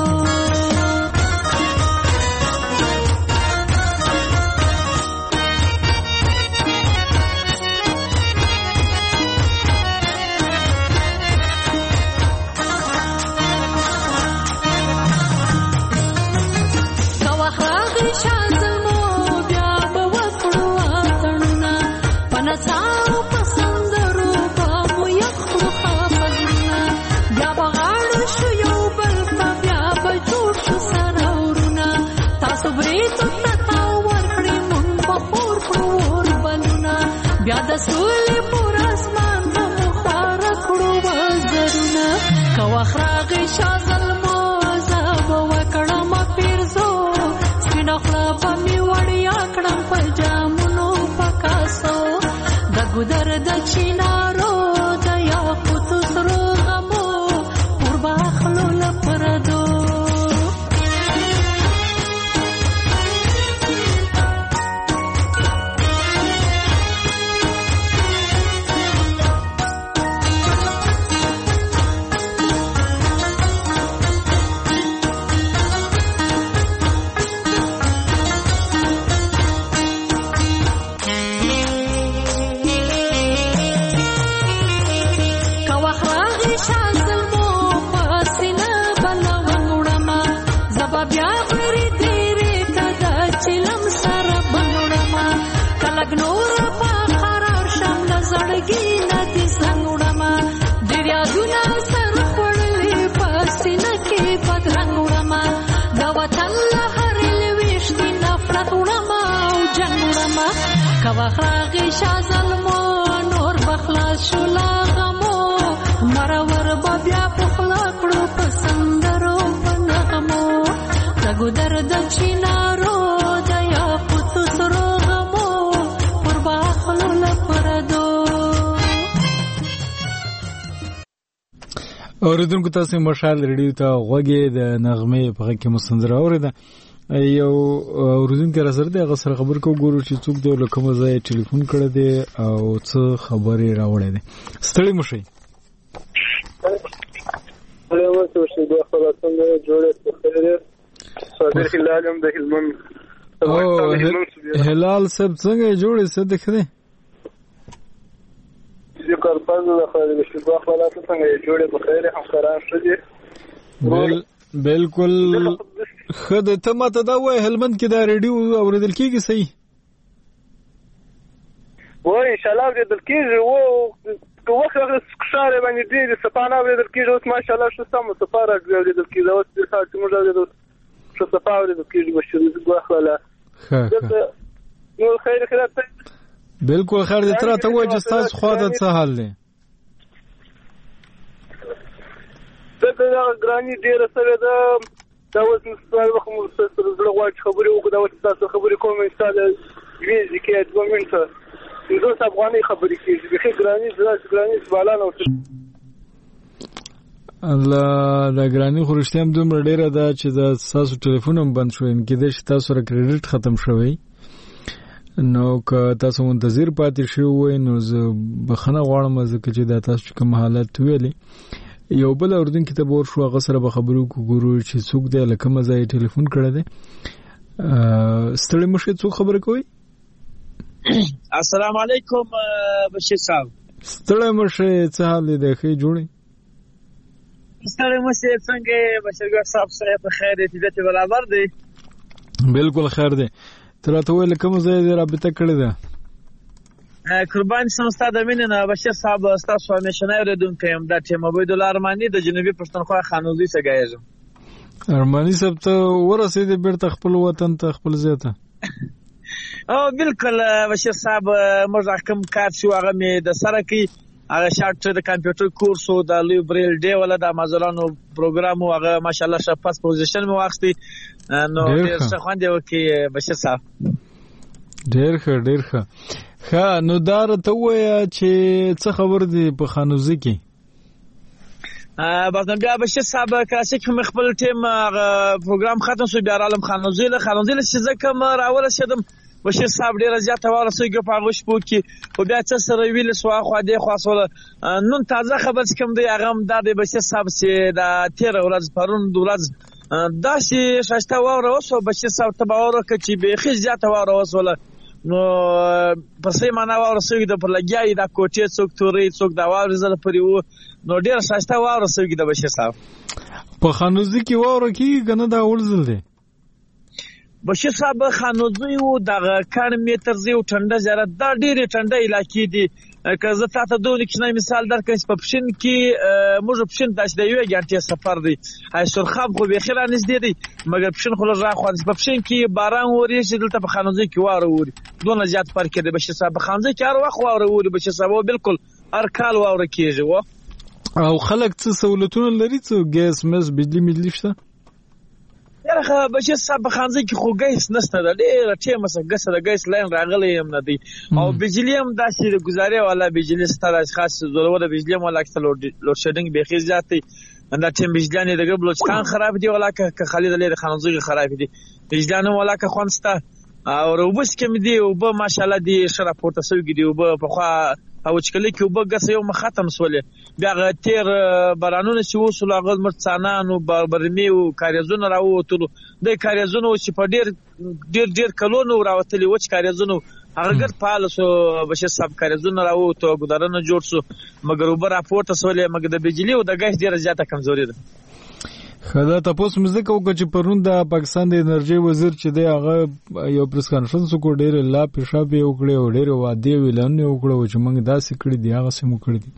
[SPEAKER 9] بیا د سولې پر اسمان په مخار کړو وزرونه که وخت راغی شاه زلمو زه به وکړم پیرزو سپینه خوله به مې وړیا کړم په جامونو په کاسو د ګودر د چینارو د یاقوت سرو غمو پر باخلو لپردو شاه زلمو نور بخلاص شو لا غمو مرور بیا په خلا کړو په سندرو په نغمو لګو درد چینارو دیا پوتو سرو غمو پر باخلو لپردو.
[SPEAKER 1] اوریدونکو تاسو مشال ریډیو ته غوږی د نغمه په کې مسندره اوریده یو اوریدونکو سره د غسر خبر کو ګورو چې څوک د لکم ځای ټلیفون کړی دی او څه خبرې راوړې دي. ستړي مشي
[SPEAKER 10] له څه شي د خلاصون جوړه خبره صادق هلالم د هلمن
[SPEAKER 1] هلال سب څنګه جوړه څه دخره
[SPEAKER 10] ذکر پاز د خبره شي د خلاصون څنګه جوړه په خیر همکاران شدي
[SPEAKER 1] بالکل خد ته ماته دا وای هلمند کې دا ریډیو اوریدل کیږي صحیح
[SPEAKER 10] وای ان شاء الله اوریدل کیږي او وخت ښاره باندې دې سپانه اوریدل کیږي اوس ماشاءالله شو سم سفاره اوریدل کیږي اوس د ساعت موږ اوریدل شو سفاره اوریدل کیږي بشری غوخله نو خیر خیرات
[SPEAKER 1] بالکل خیر دې تر ته وای چې تاسو خو د څه حال دی
[SPEAKER 10] دا ګرانی ډیره سره دا اوس مستوال وخت مو سره زړه غواړي خبرې وکړو دا اوس تاسو خبرې کوم انسان ویزي کې 2 منټه زه افغاني خبرې کیږي به ګرانی سوالانه
[SPEAKER 1] الله دا ګرانی خورشتي هم دومره ډیره ده چې دا تاسو ټلیفون هم بند شو ان کې د تاسو سره کریډټ ختم شوی نو که تاسو منتظر پاتې شئ وای نو زه بخنه غواړم ځکه چې دا تاسو کوم حالت ویلي یو بل اوردونکو ته ور شو هغه سره به خبرو ګورو چې څوک دی لکه مزه ټلیفون کړی دی. ستړي مشه څوک خبره کوي؟
[SPEAKER 11] السلام علیکم بشیر صاحب.
[SPEAKER 1] ستړي مشه څه حال دی خې جوړي؟
[SPEAKER 11] ستړي مشه څنګه بشیر صاحب سره په خیر دې دې برابر دی؟
[SPEAKER 1] بالکل خیر دی. تراته ویل کوم ځای دی رابطه کړی ده؟
[SPEAKER 11] قربان سمستا د مینه بشیر صاحب تاسو همیشنه اوریدونکو یم د ټیم عبید الله ارمانی د جنوبي پښتونخوا خانوزي څخه
[SPEAKER 1] ارمانی صاحب ته ورسېد بیرته خپل وطن ته خپل ځای ته
[SPEAKER 11] او بالکل بشیر صاحب موږ کوم کار شو هغه می د سره کې هغه شارټ د کمپیوټر کورس او د لوی بریل ډے ولا د مازلانو پروګرام هغه ماشاءالله شپاس پوزیشن مو واخستي نو ډیر څه خوند یو کې بشیر صاحب
[SPEAKER 1] ډیر ښه نو دار ته وای چې څه خبر دی په خانوزي کې
[SPEAKER 11] بعد بیا بشیر صاحب کاسه کوم خپل ټیم پروګرام ختم شو بیا عالم خانوزي له چې ځکه ما راول شدم بشیر صاحب ډیر زیات ورسېږي په غوښ پو کې او بیا څه سره ویل سو خو دې خاصوله نن تازه خبر کوم دی هغه د بشیر صاحب چې د 13 ورځ پرون د ورځ داسې شاشته وره اوسو بشیر صاحب ته باور وکړي به خې زیات وره اوسوله نو پسې معنا ورسېږي د پر لګیای د کوټې څوک توري څوک دا ورزله پرې وو نو ډیر شاشته ورسېږي د بشیر صاحب
[SPEAKER 1] په خانوزي کې وره کې کنه دا ورزل دی
[SPEAKER 11] بشیر صاحب خانوزي وو د کان میټر زیو ټنډه زره دا ډېرې ټنډه علاقې دي که زه تاسو ته دوه کښنه مثال درکړم په پښین کې موږ پښین داش دی یو غنټه سفر دی هاي سرخاب خو به خیر نږدې دی مګر پښین خو لږه خو په پښین کې باران وری چې دلته په خانوزي کې واره وری دونه زیات فرق دی بشیر صاحب په خانوزي کې هر وخت واره وری بشیر صاحب بالکل هر کال واره کېږي
[SPEAKER 1] او خلک څه سہولتونه لري څه ګیس مس بجلی شته
[SPEAKER 11] یاره بشیر صاحب خانځي کې خو ګیس نشته د ډېر ټیمه سره ګس د ګیس لاین راغلی هم نه دی او بجلی هم داسې گزارې والا بجلی ستاره خاص ضرورت بجلی هم ولا کتل لوډ شیډینګ به خې زیاتې دا ټیم بجلی د بلوچستان خراب دی ولا که خالد لري خانځي خراب دی بجلی هم ولا که خوانسته او روبس کې دی او به ماشاءالله دی شرف پورته سوي دی او په خوا او چې کله کې وبګس یو ختم سولې بیا تیر بارانونه چې وسول هغه مرڅانانو برمي او کاریزونه راووتلو د کاریزونو چې په ډیر کلونو راوتلي وچ کاریزونو هغه ګر پال سو بشیر صاحب کاریزونه راووتو ګدارنه جوړ سو مګر وب راپورته سولې مګر د بجلی او د ګاز ډیره زیاته کمزوري ده
[SPEAKER 1] خدا تاسو مزه کو چې پرون د پاکستان د انرژي وزیر چې دی هغه یو پریس کانفرنس کو ډیر لا پیشاب یو کړی او ډیر وادي ویلنه وکړو چې موږ داسې کړی دی هغه سم کړی دی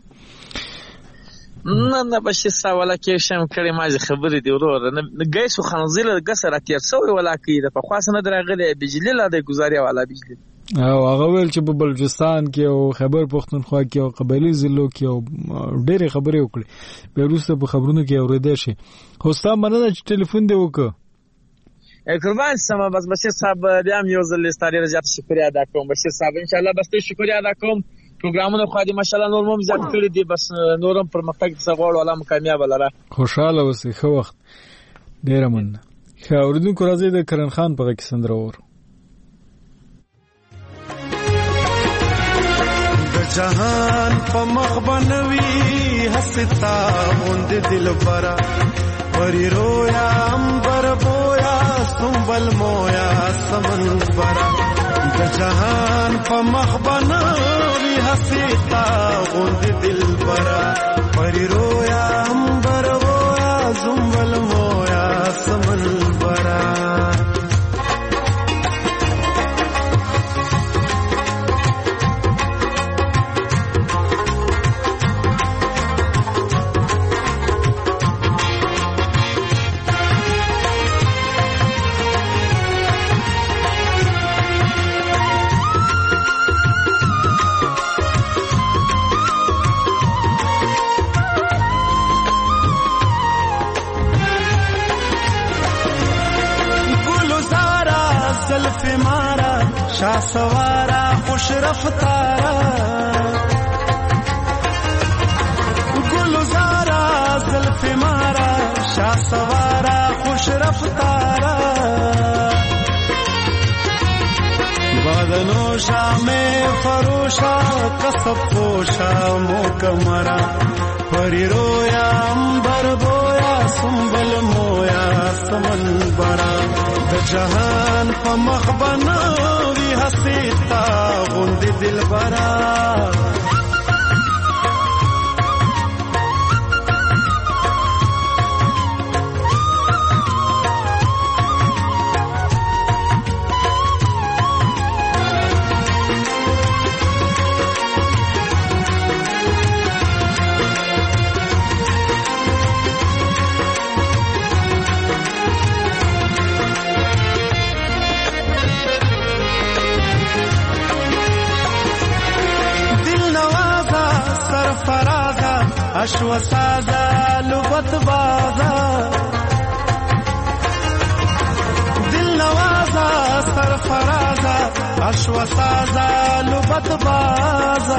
[SPEAKER 11] نه بشیر صاحب ولا کې شم کړی ما خبرې دی ورور نه ګیس خو خنزیل ګسره تیر سوې ولا کې د په خاصه نه درغله بجلی لا د گزاریا والا بجلی
[SPEAKER 1] او هغه ویل چې په بلوچستان کې او خیبر پختونخوا کې او قبایلی ضلعو کې او ډېرې خبرې وکړي بیا وروسته په خبرونو کې اورېدای شي. خو ستا مننه چې ټلیفون دې وکړه.
[SPEAKER 11] قربان سما بس بشیر صاحب بیا هم یو ځل ستاره زیات شکریا ادا کوم. بشیر صاحب ان شاء الله بس ته شکریا ادا کوم. پروګرامونه خو دې ماشاءالله نور هم زیات کړی دي، بس نورم پرمختګ څغوړ ولا کامیاب لره.
[SPEAKER 1] خوشاله اوسې. ښه وخت. ډېره مننه. ښه اوریدونکو راځي د کرن خان په غږ کې سندره وورو.
[SPEAKER 7] جهان په مخ بنوي حستا غوند دل برا پری رویا امبر بویا سنبل مویا سمن برا د جهان په مخ بنوي حستا غوند دل برا پری رویا امبر بویا سنبل مویا سمن برا شاه سوارا خوش رفتارا گلزارا زلف مارا شاه سوارا خوش رفتارا بادنوشا میں فروشا کسب پوشا موکمرا پری رویا امبر بویا سنبل مویا سمن برا د جهان په مخ بنوي حسیتا غوند دل برا اشو سازا لبت بازا دل نوازا سرفرازا اشو سازا لبت بازا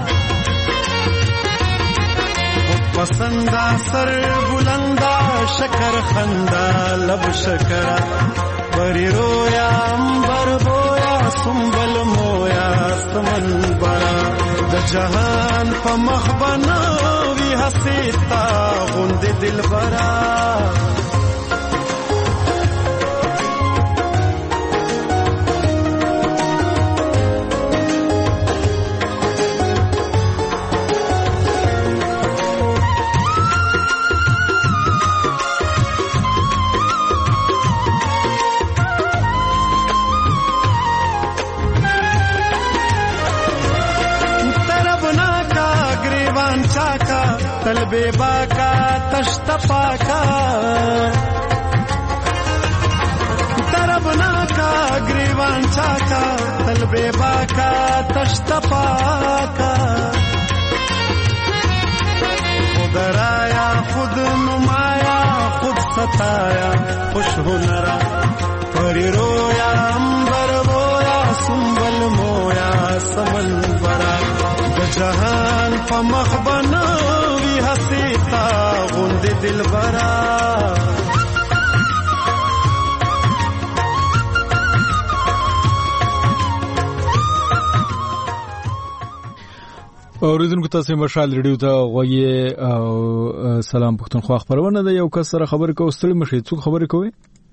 [SPEAKER 7] پسندا سر بلندا شکر خندا لب شکرا بری رویا امبر بویا سنبل مویا سمن برا د جهان په مخ بنوي حسیتا غوند دل برا तलबे बाका तश्त पाका तरबना का ग्रीवान चाका तलबे बाका तश्त पाका खुद राया खुद नुमाया खुद सताया खुश हुनरा परी रोया अंबर बोया सुंबल मोया समन बरा जहान په مخ بنوي حسیتا غوند دل برا
[SPEAKER 1] اوریدونکو تاسو مشال ریډیو ته غوږی او سلام پښتونخوا خبرونه ده. یو کس سره خبرې کوو. ستړي مشي څوک خبرې کوي؟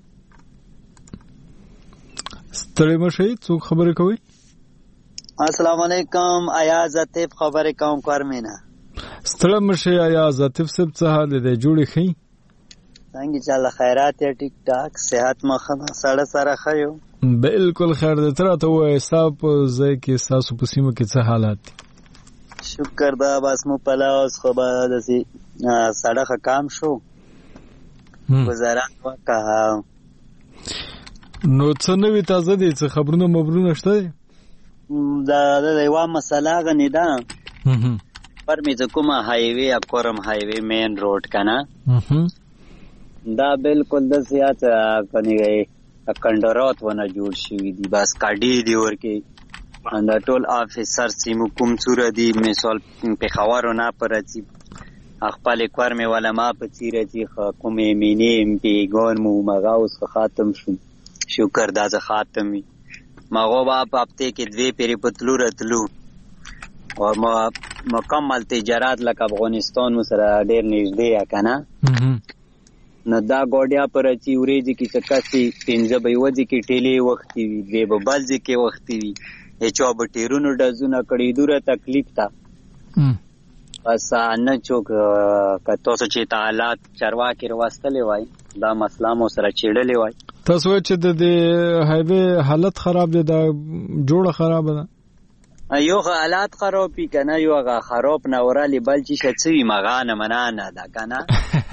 [SPEAKER 1] ستړي مشي څوک خبرې کوي؟
[SPEAKER 12] السلام علیکم. ایاز عاطف خبرې کوم کارمینا.
[SPEAKER 1] ستړي مشي ایاز عاطف صاحب څه حال دی؟ جوړی خي
[SPEAKER 12] څنګه چاله خیرات یا ټیک ټاک صحت مخه سره سره خيو؟
[SPEAKER 1] بالکل خیر ده. تر ته وای صاحب زه کې تاسو په سیمه کې څه حالات؟
[SPEAKER 12] شکر دا بس مو پلاوس خو به دسی سړک کام شو گزاران وکړه.
[SPEAKER 1] نو څه نوې تازه دي؟ څه خبرونه مبرونه شته؟
[SPEAKER 12] د یوه مسله غنې ده پر مې چې کومه هایوې یا کورم هایوې مین روډ که نه دا بالکل داسې یاد کنې کنډرات ونه جوړ شوي دي بس کاډې دي ورکې دا ټول آفیسر سیمو کوم څوره دي مثال پېښورو نه په راځي خپلې کور مې والا ما په څېر راځي کومې مینې امپیګان مو مغه اوس ختم شو شکر دا زه ختم وي مغو به په هفتې کې 2 پیرې په تلو راتلو او مکمل تجارت لکه افغانستان مو سره ډېر نږدې یا که نه نو دا ګوډیا په راځي ورېځې کې چې کسې 15 به یوه ځای کې ټیلې وختي وي 2 به بل ځای کې وختي وي هېچا به ټیرونو ډزونه کړي دوره تکلیف ته بس نه څوک که تاسو چې ته حالات چارواکي راوستلی وای دا مسله مو سره چېړلې وای
[SPEAKER 1] تاسو وایئ چې د دې هایوې حالت خراب دی دا جوړه خرابه ده
[SPEAKER 12] یو حالات خراب وي که نه یو هغه خراب نه ورالې بل چې شه څه وي مغانه منانه ده که نه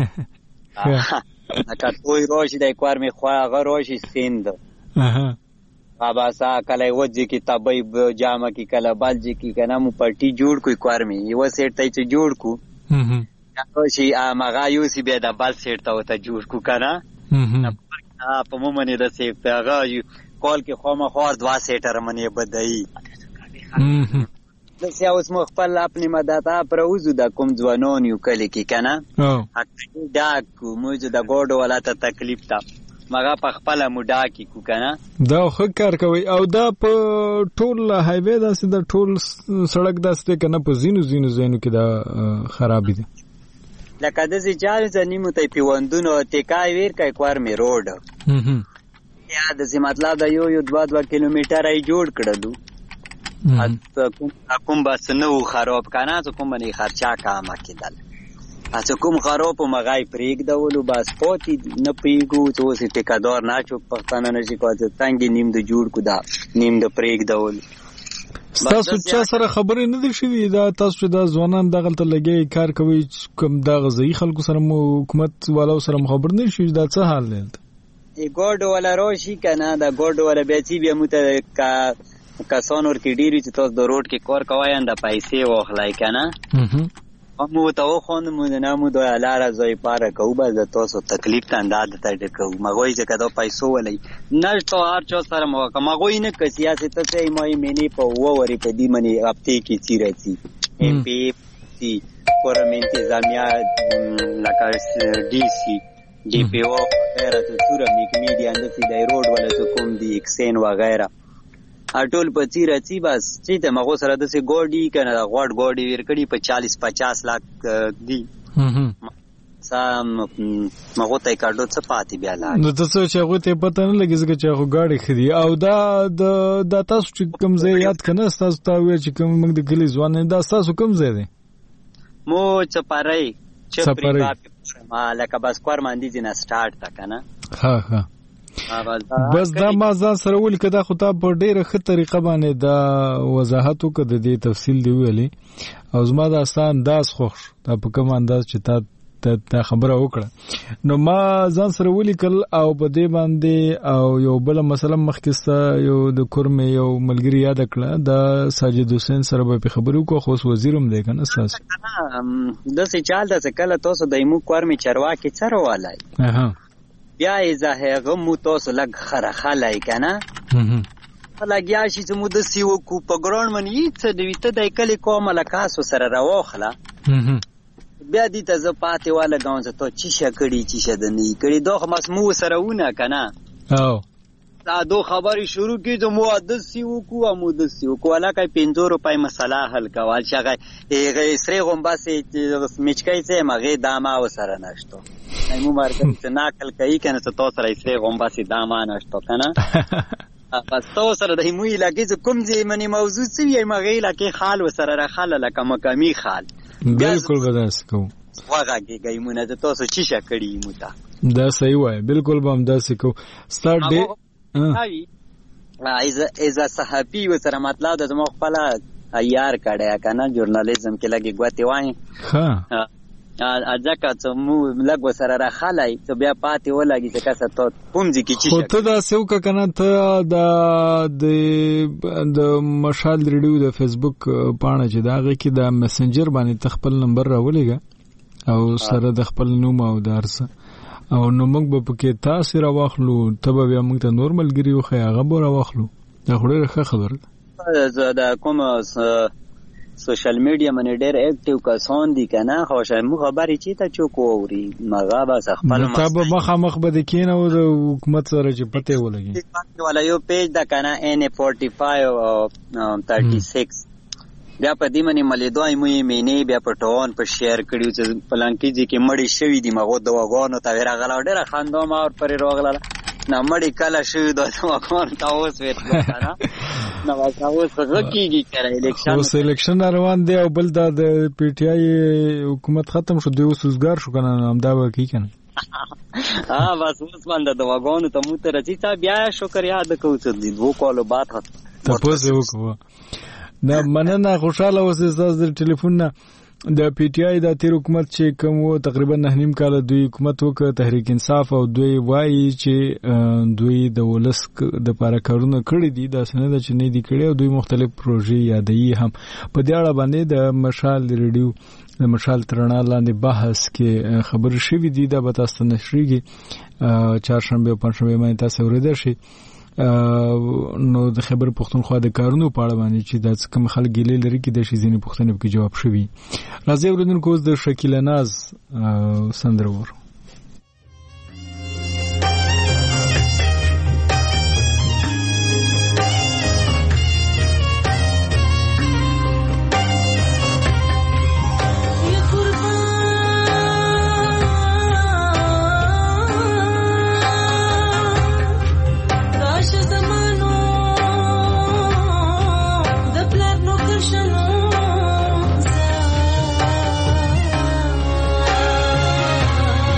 [SPEAKER 12] لکه توی راشي دی کور مې خوا هغه راشي سیند باسا کله یوه ځای کې تبۍ جامه کې کله بل ځای کې که نه مو پټي جوړ کړو کور مې یوه سیټ ته چې جوړ کړو راشي مغه یوسي بیا د بل سیټ ته ورته جوړ کړو که نه په مو منې داسې هغه کال کې خامخوا 2 سیټه رمنې بدهي داسې اوس مو خپل اپنې مدته پروزو د کوم ځوانان یو کلي کې که نه ډاک کړو موږ د ګوډو والا ته تکلیف ته مغه په خپله مو ډاکې کړو که نه
[SPEAKER 1] دا ښه کار کوئ او دا په ټول هایوې داسې د ټول سړک داسې دی که نه په ځینو ځایونو کې دا خرابې دي
[SPEAKER 12] لکه داسې چارې ځه نیمو ته پیوندونو تکای ویر کوي کور مې روډ یا داسې مطلب د یو 2 کیلومیټره یې جوړ کړلو کوم بس نه و خراب که نه څه کوم باندې خرچه کامه کېدل څه کوم خراب و مغه یې پرېږدولو بس پاتې نه پرېږدو چې اوس یې ټیکهدار نه چوک پښتانه نه شي کولی چې څنګه نیم د جوړ کړو دا نیم د پرېږدولو
[SPEAKER 1] ستاسو چا سره خبرې نه دي شوي دا تاسو چې دا ځوانان دغلته لګیا کار کوي کوم دا غذایي خلکو سره مو حکومت والو سره خبر نه شوي دا څه حال دی
[SPEAKER 12] ګوډ والا راشي که نه دا ګوډ والا بیا چې بیا موږ ته کسان ورکې ډېر وي چې تاسو د روډ کې کار کوئ دا پیسې واخلئ که نه مو ورته وخواندو مو نه مو دا لاره ځای پاره کوو بس د تاسو تکلیف ته اندازه ته ډکوو مغوی چې که دا پیسو ولئ نشته هر چا سره موقع مغوی نه که سیاسي ته څه ما یې مینې په 2 ورې په دې منې هفتې کې څي راځي ایم پی سی فورم انتظامیه لکه ډي سی ډي پی او وغیره تو څوره میډیا انداسې دی روډ ولا څه کوم دي اکسین وغیره ټول په څي راځي بس چې د مغو سره داسې ګوډي که نه غوډ ګوډي ویر کړي په 40-50 لاک دي مغو ته یې کاډو څه پاتې بیا لاګ
[SPEAKER 1] نو ته څه چې هغوی ته یې پته نه لګي ځکه چې هغو ګاډې ښه دي او دا تاسو چې کوم ځای یاد که نه ستاسو ته وویل چې کوم موږ د کلي ځوان دا ستاسو کوم ځای دی
[SPEAKER 12] مو چپرۍ لکه بس کور ماندې ځینه سټارټ ته که نه
[SPEAKER 1] ښه بس دا ما ځان سره ولیکه دا خو تا په ډېره ښه طریقه باندې دا وضاحت وکړه د دې تفصیل دی ویلې او زما دا ستا انداز خوښ شو دا په کوم انداز چې تا خبره وکړه نو ما ځان سره ولیکل او په دې باندې او یو بله مسله مخکې ستا یو د کورمې یو ملګري یاده کړه دا ساجد حسین سره به پې خبرې وکړو خو اوس وزیر هم دی که نه ستاسو
[SPEAKER 12] داسې چال ده چې کله تاسو د زموږ کورمې چارواکي څه راولی بیا یې زه هغه مو تاسو لږ خرخلی که نه لګیا شي چې مو داسې وکړو په ګراوند باندې هېڅ څه نه وي ته د کلي کومه له کاسو سره راواخله بیا دې ته زه پاتې ولګوم چې تا چیشه کړي چیشه ده نه یې کړي دا خو بس مو ورسره ونه که نه دا دو خبرې شروع کړي چې مو داسې وکړو او مو داسې وکړو هلکه 5 روپۍ مسله حل کول چې هغه سرې غومبسې میچکۍ چې یم هغې دا ما ورسره نشته مو مارکل چې ناکل کوي که نه چې تا سره یې سرې غومبسې دا ما نشته که نه بس تا ورسره د هموی علاقې چې کوم ځای منې موضوع څه وي یم هغې علاقې خال ورسره راخله لکه مقامي خال
[SPEAKER 1] بالکل به داسې کوو
[SPEAKER 12] وغږېږئ مونه چې تاسو چیشه کړي مو ته
[SPEAKER 1] دا صحیح وایي بالکل به هم داسې کوو ستا
[SPEAKER 12] ایزه صحافي ورسره مطلب ده زما خپله یار کړی که نه ژورنالیزم کې لږې ګوتې وایي ځکه چې مو لږ ورسره راخلی ته بیا پاتې ولګي چې کسه ته کوم ځای کې
[SPEAKER 1] خو ته داسې وکړه که نه ته د مشال ریډیو د فیسبوک پاڼه چې د هغې کې د مسنجر باندې ته خپل نمبر راولېږه او سره د خپل نوم او د هر څه او نو موږ به پکې تاسې راواخلو ته به بیا موږ ته نور ملګري وښیې هغه به راواخلو دا خو ډېره ښه خبره ده.
[SPEAKER 12] د کوم سوشل میډیا باندې ډېر اکټیو کسان دي که نه خو شاید مو خبرې چې ته څوک واوري هغه بس خپل
[SPEAKER 1] تا به مخامخ به د کېنو د حکومت سره چې پته یې ولګي
[SPEAKER 12] والا یو پیج ده که نه NA45 او 36 بیا په دې باندې ملیدوای مو یې مینې بیا په ټوان په شیر کړیو چې پلانکي چې کې مړی شوي دي مغو دواګانو ته راغله ډېره خندا ما ورپورې راغله نه مړی کله شوي د دواګانو ته اوس ویټ نه نو اوس څه کېږي که
[SPEAKER 1] اوس الیکشن روان دی او بل دا د پی ټي آی حکومت ختم شو دوی اوس وزګار شو که نه همدا به کوي که نه
[SPEAKER 12] بس اوس باندې دواګانو ته مو ته راځي تا بیا شکر یاد کوو چې د 2 کالو بعد
[SPEAKER 1] تپوس یې وکړو نه مننه خوشحاله اوسې ستاسو د ټلیفون نه د پی ټي آی د تیر حکومت چې کوم تقریبا 9.5 کاله دوی حکومت وکړ تحریک انصاف او دوی وایي چې دوی د ولس د پاره کارونه کړی دي دا څنګه چې نه دي کړی او دوی مختلف پروژې یادوي هم په دې اړه باندې د مشال ریډیو د مشال ترنا لاندې بحث کې خبر شوې دي دا به تاسو نشریږي چهارشنبه او پنځشنبه باندې تاسو ورته شي نو د خبر پښتونخوا د کارونو په اړه باندې چې د کوم خلک ګیلې لري کې د شي ځینې پوښتنې کې جواب شوي راځي ورندونکو د شکیله ناز سندرور
[SPEAKER 9] Shano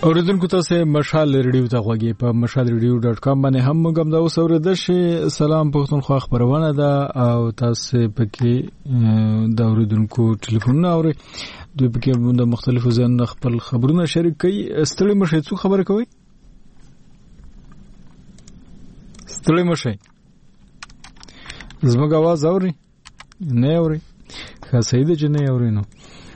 [SPEAKER 1] اوریدونکو تاسو مشال ریډیو ته غوږی په mashalradio.com باندې هم موږ د اوس اوریدل شي. سلام پښتونخوا خبرونه ده او تاسو پکې د اوریدونکو ټلیفونونه اوري دوی پکې د مختلفو ځایونو خپل خبرونه شریک کوي. ستړي مشه څو خبر کوي؟ ستړي مشه زموږ आवाज اوري نه اوري؟ ښه صحیح ده چې نه اوري. نو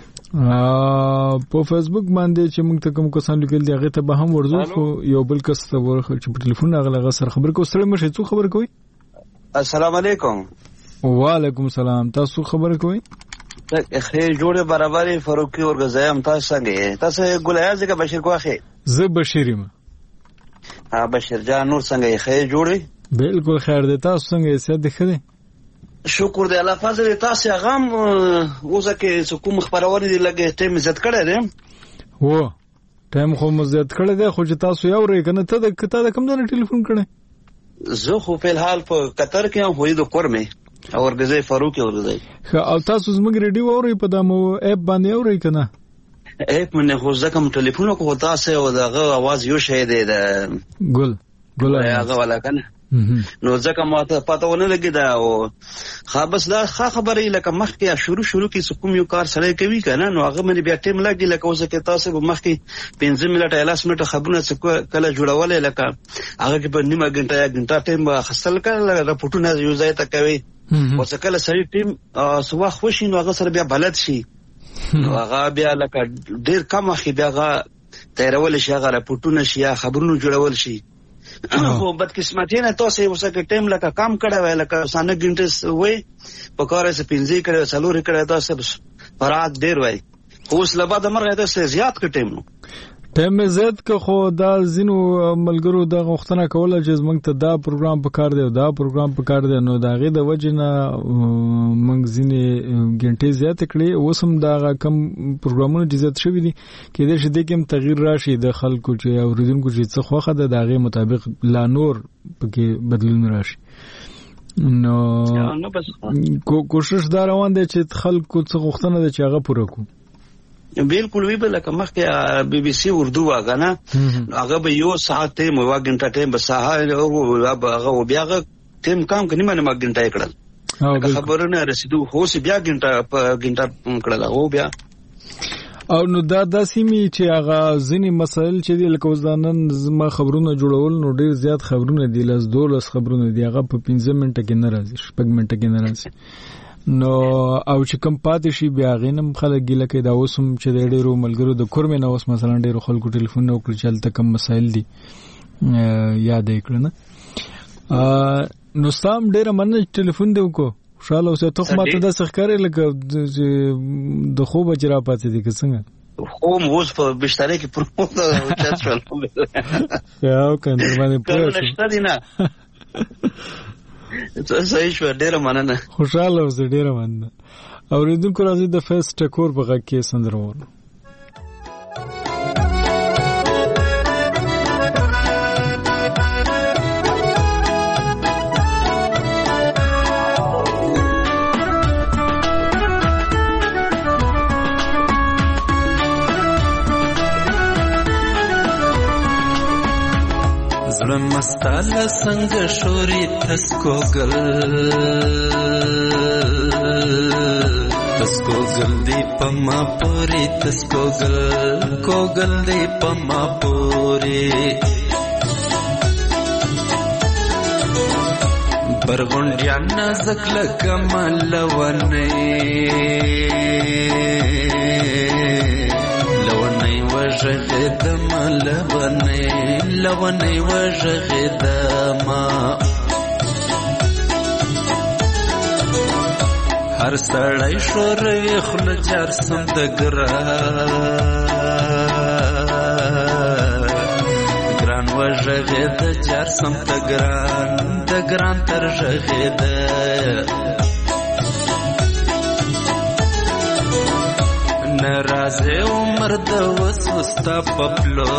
[SPEAKER 1] په فیسبوک باندې چې موږ ته کوم کسان لیکل دي هغه ته به هم ورزو خو یو بل کس ته ورخه چې په ټلیفون هغه سره خبر کو. ستړي مشه څو خبر کوي؟
[SPEAKER 13] السلام علیکم.
[SPEAKER 1] وعلیکم السلام. تاسو خبر کوي؟
[SPEAKER 13] خیر جوړه برابرې فاروقي ورغزایم. تاسو څنګه یې؟ تاسو ګلایاز کې بشیر کوخه؟
[SPEAKER 1] زه بشیرم.
[SPEAKER 13] بشیر جان نور څنګه یې؟ خیر جوړه؟
[SPEAKER 1] بالکل خیر ده. تاسو څنګه یې؟ څه ده خده؟
[SPEAKER 13] شکر دی الله فضل. تاسو غم اوسه کې کوم خبرونه دي لګې ټیم عزت کړی دی؟
[SPEAKER 1] هو ټیم خو مزت کړی دی خو چې تاسو یو ری کنه ته د کوم ځای ټلیفون کړی؟
[SPEAKER 13] زه خو په الحال په قطر کې هم وې د کورمه اورګزای فاروقي اورګزای.
[SPEAKER 1] او تاسو زموږ ریډیو اوري په دمو اپ باندې اوري کنه؟
[SPEAKER 13] اپ منه خو ځکه ټلیفون کو تاسو او دغه आवाज یو شی دی د
[SPEAKER 1] ګل
[SPEAKER 13] هغه ولا کنه نو ځکه ماته پته ونه لګی دا او خابس دا خبرې لکه مخکې شروع کې کوم یو کار سره کوي کنه نو هغه مې بیا ټیم لګی لکه اوسه کې تاسو مخکې 15 منټه الاس منټه خبرونه کله جوړولې لکه هغه کې په نیمه غنټه ټیم خاصل کړل راپورټونه یو ځای ته کوي اوسه کله سړی ټیم سوا خوشي نو هغه سره بیا بلد شي نو هغه بیا لکه ډیر کم اخی بیا هغه تیرول شي هغه راپورټونه شي خبرونه جوړول شي خو بدقسمتي نه تاسو اوسه کې ټیم لکه کم کړه وای لکه سانه غنټه وای په کار سره 15 کړه څلور کړه تاسو فرات ډیر وای اوس لبا د مرغه تاسو زیات کټیم نو
[SPEAKER 1] ټیم زیات که خو دا زینو ملګرو د غوښتنه کوله چې موږ ته دا پروګرام په کار دی او دا پروګرام په کار دی نو دا غي د وجنه موږ زینې غنټه زیات کړې اوسم دا کم پروګرامونه زیات شوي دي کې د شې د کوم تغییر راشي د خلکو چې اوریدونکو چې څه خوخه ده دا غي مطابق لا نور پکې بدلون راشي. نو کوشش دا روان دی چې خلکو څه غوښتنه ده چې هغه پوره کو.
[SPEAKER 13] بالکل وی بل لکه مخکې بي بي سي اردو واغنه هغه به یو ساعت ته مو واګنټه ټیم به ساحه او هغه بیا ټیم کام کني مې ما غنټه کړل خبرونه رسیدو هو سي بیا غنټه کړل او بیا
[SPEAKER 1] او نو دا سیمي چې هغه ځینی مسائل چې د لکوزدانن زما خبرونه جوړول نو ډیر زیات خبرونه دي لاس 12 خبرونه دي هغه په 15 منټه کې ناراضي شپږ منټه کې ناراضي نو او چې کم پاتې شي بیا غینم خلک ګیله کوي دا اوسم چې ډېرو ملګرو د کورمه نه اوس مثلا ډېرو خلکو ټلیفون نو کړی چلته کم مسایل دي یاد کړل نه نو سام ډېر مننه ټلیفون دی وکړو خوشاله اوسه ته ماته د سخکارې لکه د خوب اجرا پاتې دي که څنګه
[SPEAKER 13] خو موږ په بشتاره کې پروت چات شول
[SPEAKER 1] یو کنه باندې
[SPEAKER 13] پوه صحیح شو ډیره مننه
[SPEAKER 1] خوشاله اوسه ډیره مننه اوریدونکو راځي د فیس ټکور په غږ کې سندرونه
[SPEAKER 14] مستاله څنګه شوري تسکو ګل دی پما پوري تسکو ګل دی پما پوري برغونډیا نازک لکمل ونه وژغدم لونی وژغدم هر سړی شوروي خوله جرسم د ګران وژغد جرسم د ګران تر ژغد نرازه عمر د وسوستا پپلو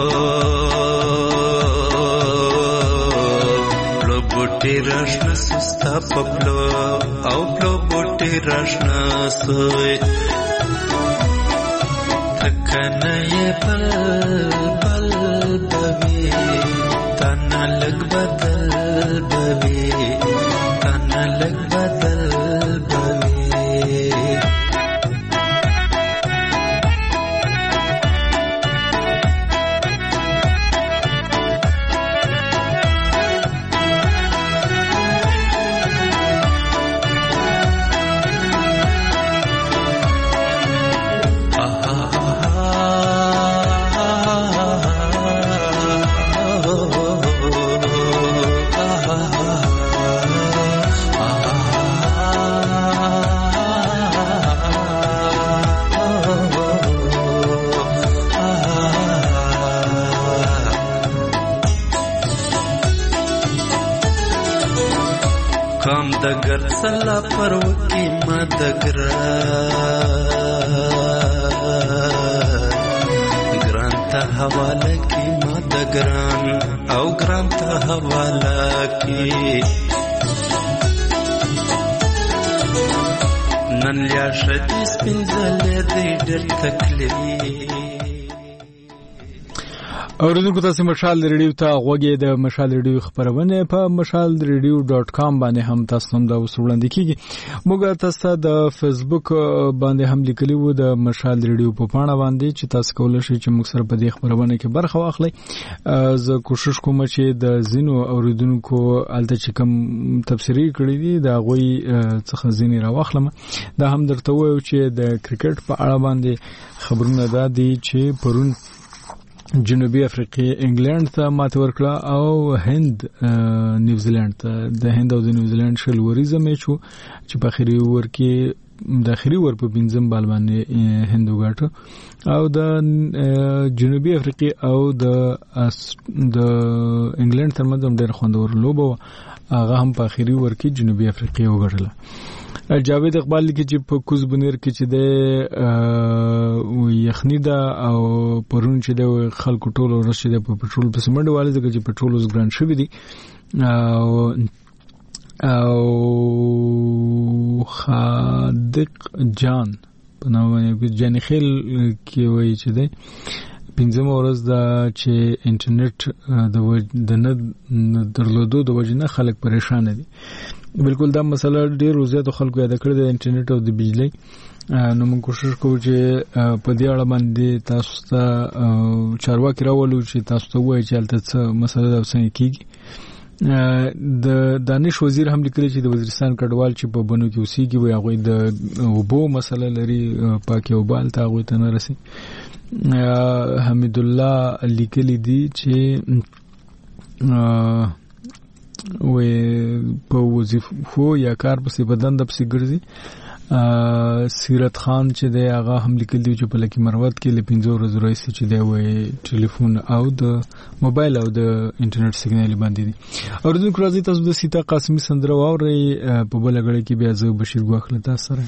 [SPEAKER 14] پلو بوټي راشنا سستا پپلو او پلو بوټي راشنا سوی تک کنه بل بل بوي تنه لګ بدل بوي تنه لګ بدل بوي کام دگر سلا پروکی ما دگران تا حواله کی ما دگران او گران تا حواله کی نن لیا شدی سپینزلی دی ډېر تکلیف
[SPEAKER 1] اوریدونکو تاسو مشال ریډیو ته غوږی د مشال ریډیو خبرونه په mashalradio.com باندې هم تاسو هم دا وسوړاندې کیږي موږ تاسو د فیسبوک باندې هم لیکلی وو د مشال ریډیو په پاڼه باندې چې تاسو کولای شئ چې موږ سره په دې خبرونه کې برخه واخلئ زه کوشش کوم چې د زینو اوریدونکو الته چې کوم تفسیری کړی دي دا غوي څخه زینې راوخلم دا هم درته وایو چې د کرکټ په اړه باندې خبرونه دا دي چې پرون جنوبي افریقا انګلند ته ماته ورکړه او هند نیوزیلند ته د هند او د نیوزیلند شلوريزه میچ چې په اخري ور کې د اخري ور په بنځم بال باندې هند وګاټه او د جنوبي افریقا او د انګلند ترمنځ ډېر خوندور لوبه هغه هم په اخري ور کې جنوبي افریقا وګټله جاوید اقبال لیکي چې په کوز بنیر کې چې د یخنی دا او پرون چې د خلکو ټولو راشي د پټرول په سمند والي ځکه چې پټرول اوس ګران شوی دی او خادق جان په نامه جان خیل کې وایي چې د پنځم ورځ دا چې انټرنیټ د نه درلودو د وجې نه خلک پریشان دي بالکل دا مسله ډیر زیات خلکو یاد کړی د انټرنیټ او د بجلی نو موږ کوشش کوو چې په دې اړه باندې تاسو ته چارواکي راولو چې تاسو ته وایي چې البته څه مسله دا څنګه کیږي د دانش وزیر هم لیکلی چې د وزیرستان کډوال چې په بنو کې اوسېږي وي هغه د وبو مسله لري پاکي او بال ته هغه ته نه رسي حمید الله لیکلی دی چې وې په وظیفو یا کار پسې بدن د پسې ګرځي سیرت خان چې دی هغه هم لیکلی چې په لکه مروت کې له 15 ورځې راځي چې دی وې ټلیفون او د موبایل او د انټرنیټ سیګنال باندې دي اوردونکو راځي تاسو د سیتا قاسمی سندره واوري په بل غړي کې بیا زه بشیر ګواخله تاسو سره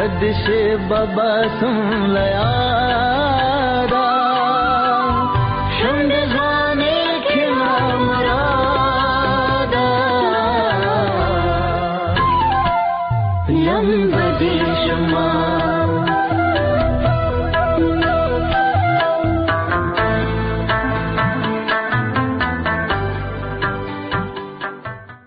[SPEAKER 7] ردشي بابا سم ليادا شند زاني كنا مرادا يم